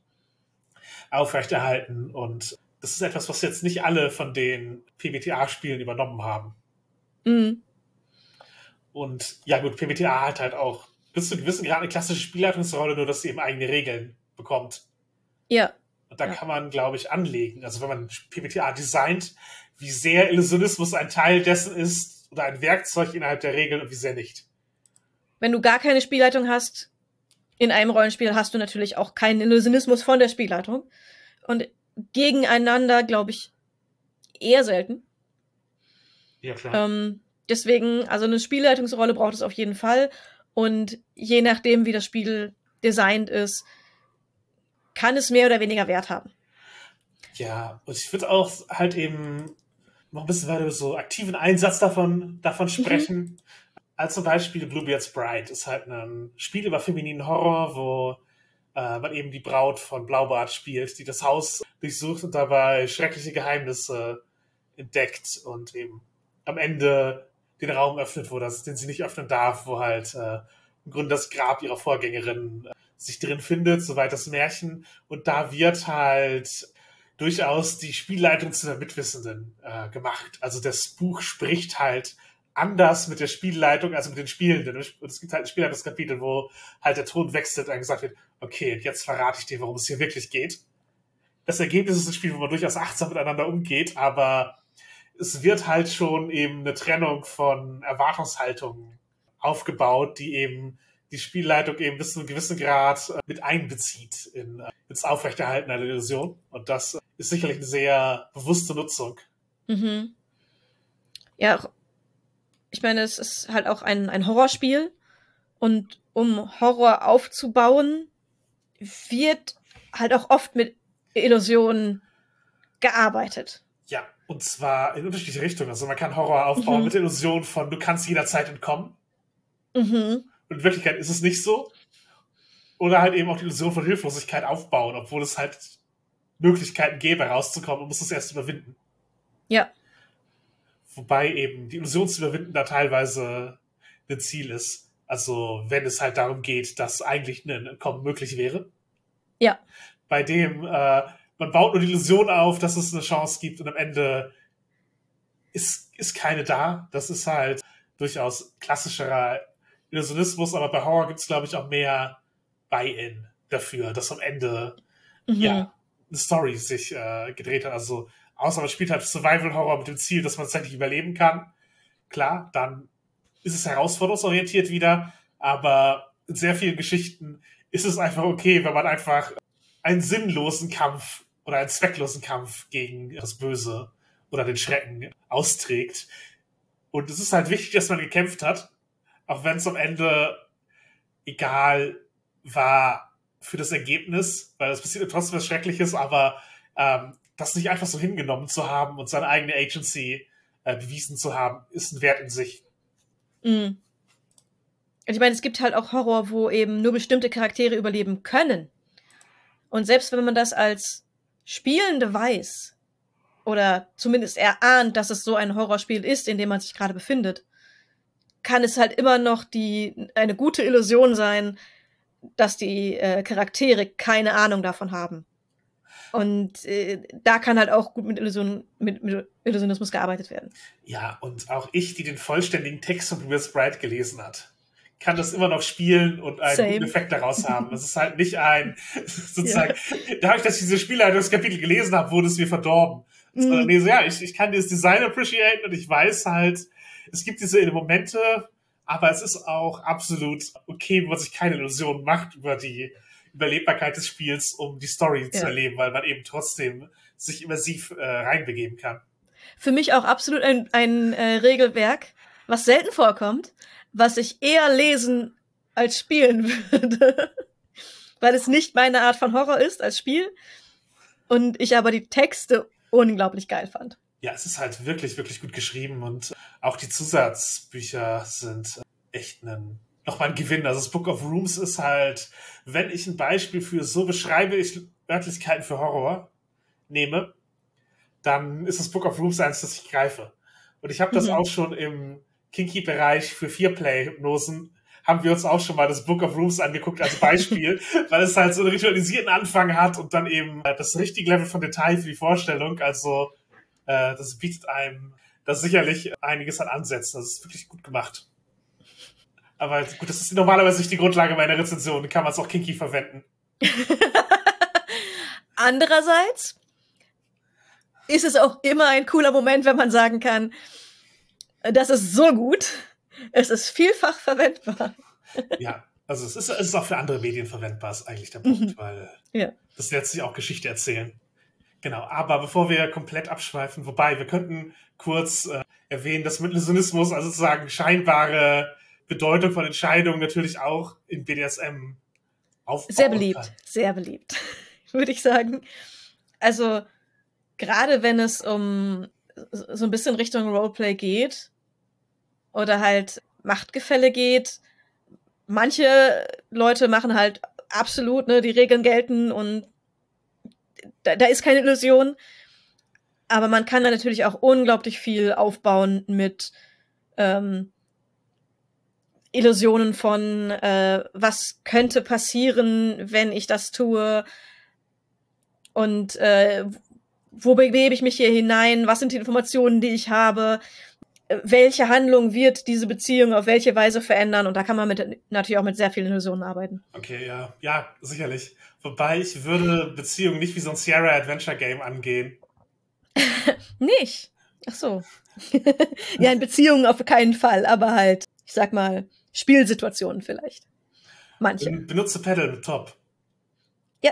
aufrechterhalten. Und das ist etwas, was jetzt nicht alle von den P B T A-Spielen übernommen haben. Mhm. Und ja gut, P B T A hat halt auch bis zu einem gewissen Grad eine klassische Spielleitungsrolle, nur dass sie eben eigene Regeln bekommt. Ja. Und da ja. kann man, glaube ich, anlegen. Also wenn man P B T A designt, wie sehr Illusionismus ein Teil dessen ist oder ein Werkzeug innerhalb der Regeln und wie sehr nicht. Wenn du gar keine Spielleitung hast, in einem Rollenspiel hast du natürlich auch keinen Illusionismus von der Spielleitung. Und gegeneinander, glaube ich, eher selten. Ja, klar. Ähm, deswegen, also eine Spielleitungsrolle braucht es auf jeden Fall. Und je nachdem, wie das Spiel designt ist, kann es mehr oder weniger Wert haben. Ja, und ich würde auch halt eben noch ein bisschen weiter über so aktiven Einsatz davon, davon sprechen. Mhm. Als zum Beispiel Bluebeard's Bride ist halt ein Spiel über femininen Horror, wo äh, man eben die Braut von Blaubart spielt, die das Haus durchsucht und dabei schreckliche Geheimnisse entdeckt und eben am Ende den Raum öffnet, wo das, den sie nicht öffnen darf, wo halt äh, im Grunde das Grab ihrer Vorgängerin äh, sich drin findet, soweit das Märchen. Und da wird halt durchaus die Spielleitung zu der Mitwissenden äh, gemacht. Also das Buch spricht halt anders mit der Spielleitung als mit den Spielenden. Und es gibt halt ein Spielleitungskapitel, wo halt der Ton wechselt und gesagt wird, okay, und jetzt verrate ich dir, worum es hier wirklich geht. Das Ergebnis ist ein Spiel, wo man durchaus achtsam miteinander umgeht, aber es wird halt schon eben eine Trennung von Erwartungshaltungen aufgebaut, die eben die Spielleitung eben bis zu einem gewissen Grad mit einbezieht in, ins Aufrechterhalten einer Illusion. Und das ist sicherlich eine sehr bewusste Nutzung. Mhm. Ja, ich meine, es ist halt auch ein, ein Horrorspiel. Und um Horror aufzubauen, wird halt auch oft mit Illusionen gearbeitet. Ja, und zwar in unterschiedliche Richtungen. Also man kann Horror aufbauen mhm. mit der Illusion von, du kannst jederzeit entkommen. Mhm. Und in Wirklichkeit ist es nicht so. Oder halt eben auch die Illusion von Hilflosigkeit aufbauen, obwohl es halt Möglichkeiten gäbe, rauszukommen und muss es erst überwinden. Ja. Wobei eben die Illusion zu überwinden da teilweise ein Ziel ist. Also wenn es halt darum geht, dass eigentlich ein Entkommen möglich wäre. Ja. Bei dem äh, man baut nur die Illusion auf, dass es eine Chance gibt und am Ende ist, ist keine da. Das ist halt durchaus klassischerer Illusionismus, aber bei Horror gibt es, glaube ich, auch mehr Buy-in dafür, dass am Ende mhm. ja, eine Story sich äh, gedreht hat. Also außer man spielt halt Survival-Horror mit dem Ziel, dass man tatsächlich überleben kann. Klar, dann ist es herausforderungsorientiert wieder, aber in sehr vielen Geschichten ist es einfach okay, wenn man einfach einen sinnlosen Kampf oder einen zwecklosen Kampf gegen das Böse oder den Schrecken austrägt. Und es ist halt wichtig, dass man gekämpft hat, auch wenn es am Ende egal war für das Ergebnis, weil es passiert trotzdem was Schreckliches, aber ähm, das nicht einfach so hingenommen zu haben und seine eigene Agency äh, bewiesen zu haben, ist ein Wert in sich. Mhm. Ich meine, es gibt halt auch Horror, wo eben nur bestimmte Charaktere überleben können. Und selbst wenn man das als Spielende weiß, oder zumindest erahnt, dass es so ein Horrorspiel ist, in dem man sich gerade befindet, kann es halt immer noch die eine gute Illusion sein, dass die äh, Charaktere keine Ahnung davon haben. Und äh, da kann halt auch gut mit, Illusion, mit, mit Illusionismus gearbeitet werden. Ja, und auch ich, die den vollständigen Text von Will Sprite gelesen hat, kann das immer noch spielen und einen Same. guten Effekt daraus haben. Das ist halt nicht ein, sozusagen, Ja. dadurch, dass ich diese Spielleitungskapitel gelesen habe, wurde es mir verdorben. Mhm. Sondern nee, so, ja, ich, ich kann dieses Design appreciaten und ich weiß halt, es gibt diese Momente, aber es ist auch absolut okay, wenn man sich keine Illusionen macht über die Überlebbarkeit des Spiels, um die Story Ja. zu erleben, weil man eben trotzdem sich immersiv äh, reinbegeben kann. Für mich auch absolut ein, ein äh, Regelwerk, was selten vorkommt, was ich eher lesen als spielen würde. Weil es nicht meine Art von Horror ist als Spiel und ich aber die Texte unglaublich geil fand. Ja, es ist halt wirklich, wirklich gut geschrieben und auch die Zusatzbücher sind echt ein, nochmal ein Gewinn. Also das Book of Rooms ist halt, wenn ich ein Beispiel für so beschreibe ich Örtlichkeiten für Horror nehme, dann ist das Book of Rooms eins, das ich greife. Und ich habe das Mhm. auch schon im Kinky-Bereich für Vier-Play-Hypnosen haben wir uns auch schon mal das Book of Rooms angeguckt als Beispiel, weil es halt so einen ritualisierten Anfang hat und dann eben das richtige Level von Detail für die Vorstellung. Also äh, das bietet einem das sicherlich einiges an Ansätzen. Das ist wirklich gut gemacht. Aber gut, das ist normalerweise nicht die Grundlage meiner Rezension. Kann man es auch kinky verwenden. Andererseits ist es auch immer ein cooler Moment, wenn man sagen kann, das ist so gut, es ist vielfach verwendbar. Ja, also es ist, es ist auch für andere Medien verwendbar, ist eigentlich der Punkt, Mhm. weil Ja. das lässt sich auch Geschichte erzählen. Genau, aber bevor wir komplett abschweifen, wobei wir könnten kurz äh, erwähnen, dass mit Illusionismus, also sozusagen scheinbare Bedeutung von Entscheidungen natürlich auch in B D S M aufbauen Sehr beliebt, kann. sehr beliebt, würde ich sagen. Also gerade wenn es um so ein bisschen Richtung Roleplay geht oder halt Machtgefälle geht, manche Leute machen halt absolut, ne, die Regeln gelten und da, da ist keine Illusion. Aber man kann da natürlich auch unglaublich viel aufbauen mit ähm, Illusionen von, äh, was könnte passieren, wenn ich das tue und äh, wo begebe ich mich hier hinein, was sind die Informationen, die ich habe, welche Handlung wird diese Beziehung auf welche Weise verändern und da kann man mit, natürlich auch mit sehr vielen Illusionen arbeiten. Okay, ja, ja, sicherlich. Wobei ich würde Beziehungen nicht wie so ein Sierra Adventure Game angehen. Nicht? Ach so. Ja, in Beziehungen auf keinen Fall, aber halt, ich sag mal, Spielsituationen vielleicht. Manche. Ben- Benutze Paddle mit Top. Ja.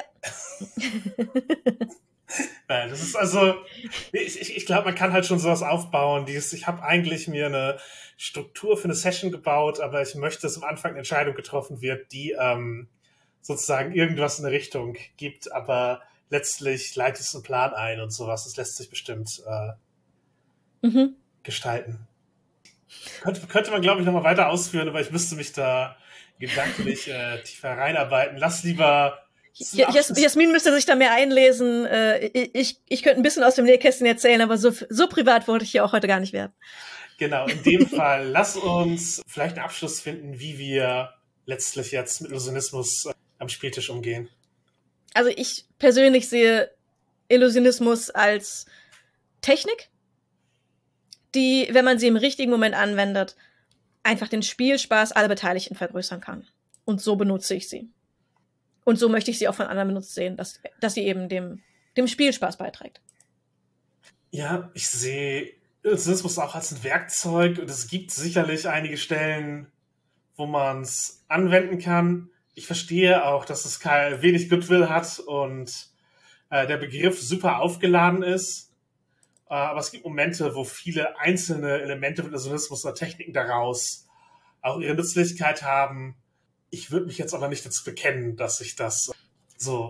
Nein, das ist also, ich, ich, ich glaube, man kann halt schon sowas aufbauen. Dieses, ich habe eigentlich mir eine Struktur für eine Session gebaut, aber ich möchte, dass am Anfang eine Entscheidung getroffen wird, die ähm, sozusagen irgendwas in eine Richtung gibt, aber letztlich leitet es einen Plan ein und sowas. Das lässt sich bestimmt äh, Mhm. gestalten. Könnte, könnte man, glaube ich, nochmal weiter ausführen, aber ich müsste mich da gedanklich äh, tiefer reinarbeiten. Lass lieber zum Ja, Jas Abschluss- Jasmin müsste sich da mehr einlesen. Äh, ich, ich könnte ein bisschen aus dem Nähkästchen erzählen, aber so, so privat wollte ich hier auch heute gar nicht werden. Genau, in dem Fall, lass uns vielleicht einen Abschluss finden, wie wir letztlich jetzt mit Illusionismus äh, am Spieltisch umgehen. Also ich persönlich sehe Illusionismus als Technik, die, wenn man sie im richtigen Moment anwendet, einfach den Spielspaß aller Beteiligten vergrößern kann. Und so benutze ich sie. Und so möchte ich sie auch von anderen benutzt sehen, dass, dass sie eben dem, dem Spielspaß beiträgt. Ja, ich sehe Illusionismus auch als ein Werkzeug und es gibt sicherlich einige Stellen, wo man es anwenden kann. Ich verstehe auch, dass es kein, wenig Goodwill hat und äh, der Begriff super aufgeladen ist. Äh, aber es gibt Momente, wo viele einzelne Elemente von Illusionismus oder Techniken daraus auch ihre Nützlichkeit haben. Ich würde mich jetzt aber nicht dazu bekennen, dass ich das so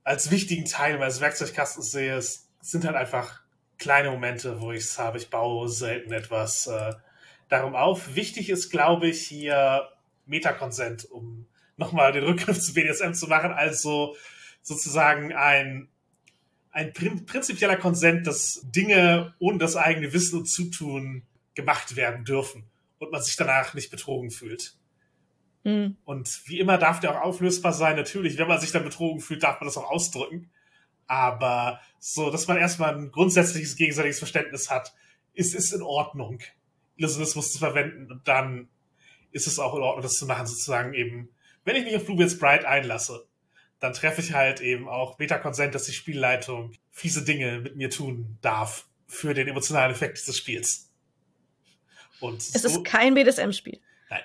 als wichtigen Teil meines Werkzeugkastens sehe, es sind halt einfach kleine Momente, wo ich es habe. Ich baue selten etwas äh, darum auf. Wichtig ist, glaube ich, hier Meta-Consent, um nochmal den Rückgriff zu B D S M zu machen, also sozusagen ein, ein prin- prinzipieller Konsent, dass Dinge ohne das eigene Wissen und Zutun gemacht werden dürfen und man sich danach nicht betrogen fühlt. Mhm. Und wie immer darf der auch auflösbar sein. Natürlich, wenn man sich dann betrogen fühlt, darf man das auch ausdrücken. Aber so, dass man erstmal ein grundsätzliches gegenseitiges Verständnis hat, ist, ist in Ordnung, Illusionismus zu verwenden. Und dann ist es auch in Ordnung, das zu machen, sozusagen eben, wenn ich mich auf Bluebeard's Bride einlasse, dann treffe ich halt eben auch Meta-Consent, dass die Spielleitung fiese Dinge mit mir tun darf für den emotionalen Effekt dieses Spiels. Und Es so, ist kein B D S M-Spiel. Nein.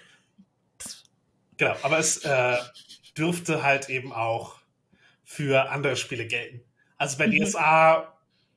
Genau, aber es äh, dürfte halt eben auch für andere Spiele gelten. Also bei Mhm. D S A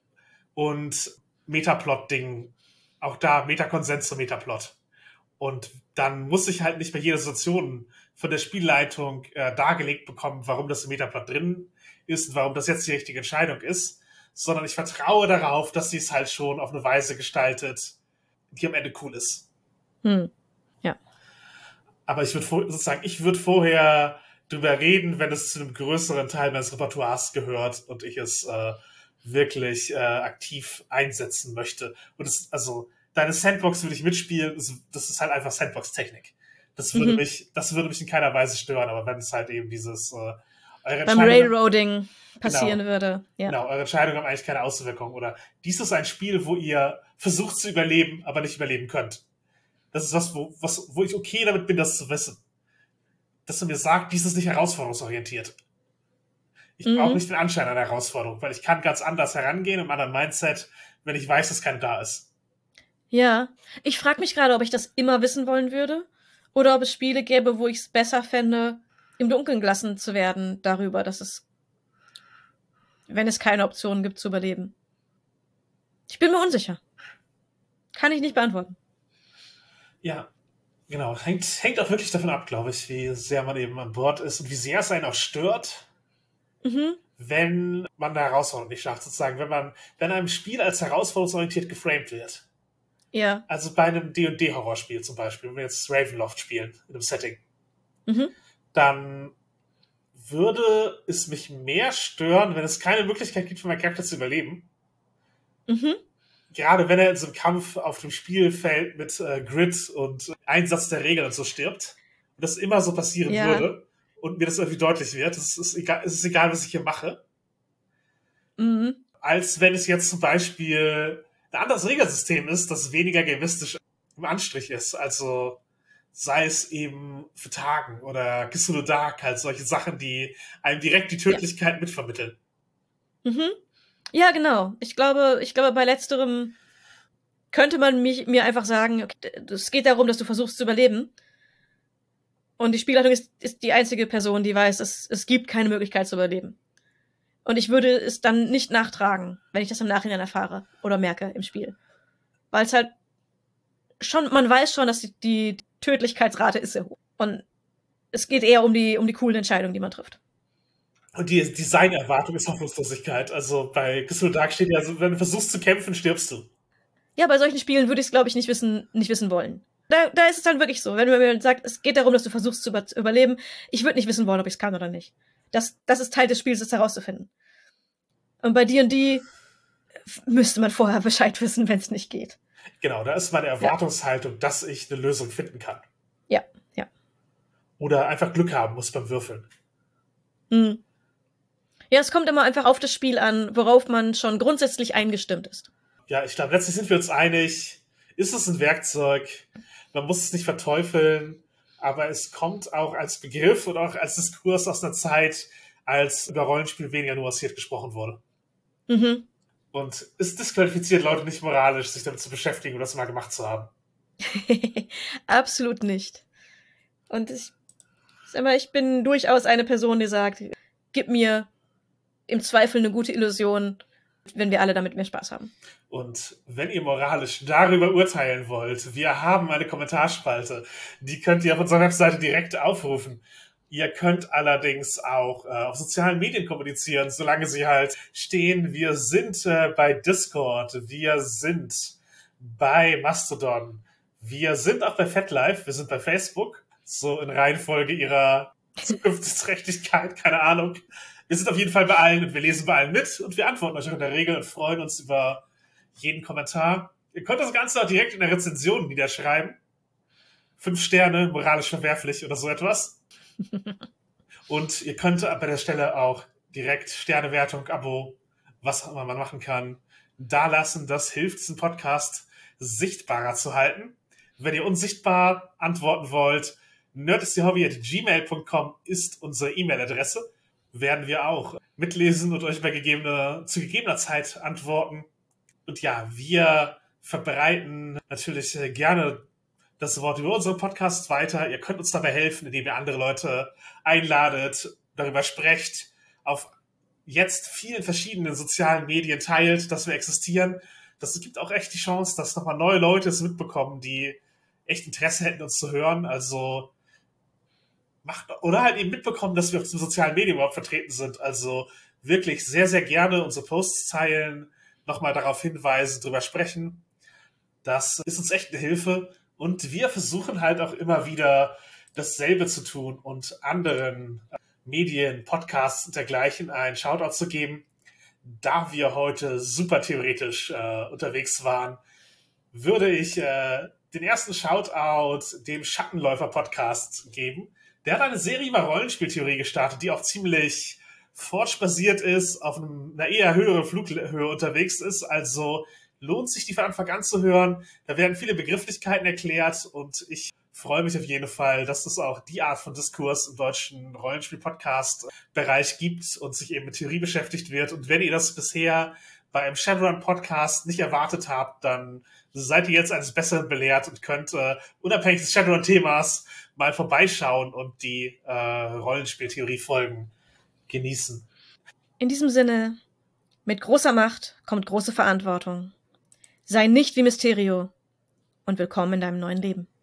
und Metaplot-Ding, auch da Metakonsens zum Metaplot. Und dann muss ich halt nicht bei jeder Situation von der Spielleitung äh, dargelegt bekommen, warum das im Metaplot drin ist und warum das jetzt die richtige Entscheidung ist, sondern ich vertraue darauf, dass sie es halt schon auf eine Weise gestaltet, die am Ende cool ist. Hm. Ja. Aber ich würde sozusagen, ich würde vorher drüber reden, wenn es zu einem größeren Teil meines Repertoires gehört und ich es äh, wirklich äh, aktiv einsetzen möchte. Und es, also, deine Sandbox würde ich mitspielen, das, das ist halt einfach Sandbox-Technik. Das würde Mhm. mich, das würde mich in keiner Weise stören, aber wenn es halt eben dieses, äh, eure Beim Entscheidungen- Railroading passieren Genau. würde. Ja. Genau, eure Entscheidungen haben eigentlich keine Auswirkungen. Oder dies ist ein Spiel, wo ihr versucht zu überleben, aber nicht überleben könnt. Das ist was, wo, was, wo ich okay damit bin, das zu wissen. Dass du mir sagt, dies ist nicht herausforderungsorientiert. Ich Mhm. brauche nicht den Anschein einer Herausforderung, weil ich kann ganz anders herangehen im anderen Mindset, wenn ich weiß, dass keine da ist. Ja. Ich frage mich gerade, ob ich das immer wissen wollen würde oder ob es Spiele gäbe, wo ich es besser fände, im Dunkeln gelassen zu werden darüber, dass es, wenn es keine Optionen gibt, zu überleben. Ich bin mir unsicher. Kann ich nicht beantworten. Ja, genau. Hängt, hängt auch wirklich davon ab, glaube ich, wie sehr man eben an Bord ist und wie sehr es einen auch stört, Mhm. wenn man eine Herausforderung nicht schafft, sozusagen, wenn man, wenn einem Spiel als herausforderungsorientiert geframed wird. Ja. Also bei einem D und D-Horrorspiel zum Beispiel, wenn wir jetzt Ravenloft spielen, in einem Setting, Mhm. dann würde es mich mehr stören, wenn es keine Möglichkeit gibt, für meinen Charakter zu überleben. Mhm. Gerade wenn er in so einem Kampf auf dem Spielfeld mit äh, Grid und Einsatz der Regeln und so stirbt. Und das immer so passieren Ja. würde und mir das irgendwie deutlich wird. Es ist egal, es ist egal, was ich hier mache. Mhm. Als wenn es jetzt zum Beispiel ein anderes Regelsystem ist, das weniger gamistisch im Anstrich ist. Also sei es eben für Tagen oder Cthulhu Dark, halt solche Sachen, die einem direkt die Tödlichkeit mitvermitteln. Mhm. Ja, genau. Ich glaube, ich glaube, bei letzterem könnte man mich, mir einfach sagen, okay, es geht darum, dass du versuchst zu überleben. Und die Spielleitung ist, ist die einzige Person, die weiß, es, es gibt keine Möglichkeit zu überleben. Und ich würde es dann nicht nachtragen, wenn ich das im Nachhinein erfahre oder merke im Spiel. Weil es halt schon, man weiß schon, dass die, die Tödlichkeitsrate ist sehr hoch. Und es geht eher um die, um die coolen Entscheidungen, die man trifft. Und die Designerwartung ist Hoffnungslosigkeit. Also bei Cthulhu Dark steht ja, also, wenn du versuchst zu kämpfen, stirbst du. Ja, bei solchen Spielen würde ich es, glaube ich, nicht wissen, nicht wissen wollen. Da, da ist es dann wirklich so. Wenn man mir sagt, es geht darum, dass du versuchst zu über überleben, ich würde nicht wissen wollen, ob ich es kann oder nicht. Das, das ist Teil des Spiels, das herauszufinden. Und bei D und D müsste man vorher Bescheid wissen, wenn es nicht geht. Genau, da ist meine Erwartungshaltung, ja. dass ich eine Lösung finden kann. Ja, ja. Oder einfach Glück haben muss beim Würfeln. Hm. Ja, es kommt immer einfach auf das Spiel an, worauf man schon grundsätzlich eingestimmt ist. Ja, ich glaube, letztlich sind wir uns einig, ist es ein Werkzeug, man muss es nicht verteufeln, aber es kommt auch als Begriff und auch als Diskurs aus einer Zeit, als über Rollenspiel weniger nuanciert gesprochen wurde. Mhm. Und es disqualifiziert Leute nicht moralisch, sich damit zu beschäftigen oder das mal gemacht zu haben. Absolut nicht. Und ich, sag mal, ich bin durchaus eine Person, die sagt, gib mir im Zweifel eine gute Illusion, wenn wir alle damit mehr Spaß haben. Und wenn ihr moralisch darüber urteilen wollt, wir haben eine Kommentarspalte. Die könnt ihr auf unserer Webseite direkt aufrufen. Ihr könnt allerdings auch äh, auf sozialen Medien kommunizieren, solange sie halt stehen. Wir sind äh, bei Discord, wir sind bei Mastodon, wir sind auch bei FatLife, wir sind bei Facebook, so in Reihenfolge ihrer Zukunftsträchtigkeit, keine Ahnung. Wir sind auf jeden Fall bei allen und wir lesen bei allen mit und wir antworten euch auch in der Regel und freuen uns über jeden Kommentar. Ihr könnt das Ganze auch direkt in der Rezension niederschreiben. Fünf Sterne, moralisch verwerflich oder so etwas. Und ihr könnt bei der Stelle auch direkt Sternewertung, Abo, was auch immer man machen kann, da lassen. Das hilft, diesen Podcast sichtbarer zu halten. Wenn ihr unsichtbar antworten wollt, nerdistthehobby at gmail punkt com ist unsere E-Mail-Adresse. Werden wir auch mitlesen und euch bei gegebener, zu gegebener Zeit antworten. Und ja, wir verbreiten natürlich gerne das Wort über unseren Podcast weiter. Ihr könnt uns dabei helfen, indem ihr andere Leute einladet, darüber sprecht, auf jetzt vielen verschiedenen sozialen Medien teilt, dass wir existieren. Das gibt auch echt die Chance, dass nochmal neue Leute es mitbekommen, die echt Interesse hätten, uns zu hören. Also macht, oder halt eben mitbekommen, dass wir auf den sozialen Medien überhaupt vertreten sind. Also wirklich sehr, sehr gerne unsere Posts teilen, nochmal darauf hinweisen, drüber sprechen. Das ist uns echt eine Hilfe. Und wir versuchen halt auch immer wieder dasselbe zu tun und anderen Medien, Podcasts und dergleichen einen Shoutout zu geben. Da wir heute super theoretisch äh, unterwegs waren, würde ich äh, den ersten Shoutout dem Schattenläufer-Podcast geben. Der hat eine Serie über Rollenspieltheorie gestartet, die auch ziemlich fortschbasiert ist, auf einer eher höheren Flughöhe unterwegs ist. Also lohnt sich, die von Anfang an zu hören. Da werden viele Begrifflichkeiten erklärt und ich freue mich auf jeden Fall, dass es auch die Art von Diskurs im deutschen Rollenspiel-Podcast-Bereich gibt und sich eben mit Theorie beschäftigt wird. Und wenn ihr das bisher bei einem Shadowrun-Podcast nicht erwartet habt, dann seid ihr jetzt eines Besseren belehrt und könnt äh, unabhängig des Shadowrun-Themas mal vorbeischauen und die äh, Rollenspieltheorie-Folgen genießen. In diesem Sinne, mit großer Macht kommt große Verantwortung. Sei nicht wie Mysterio und willkommen in deinem neuen Leben.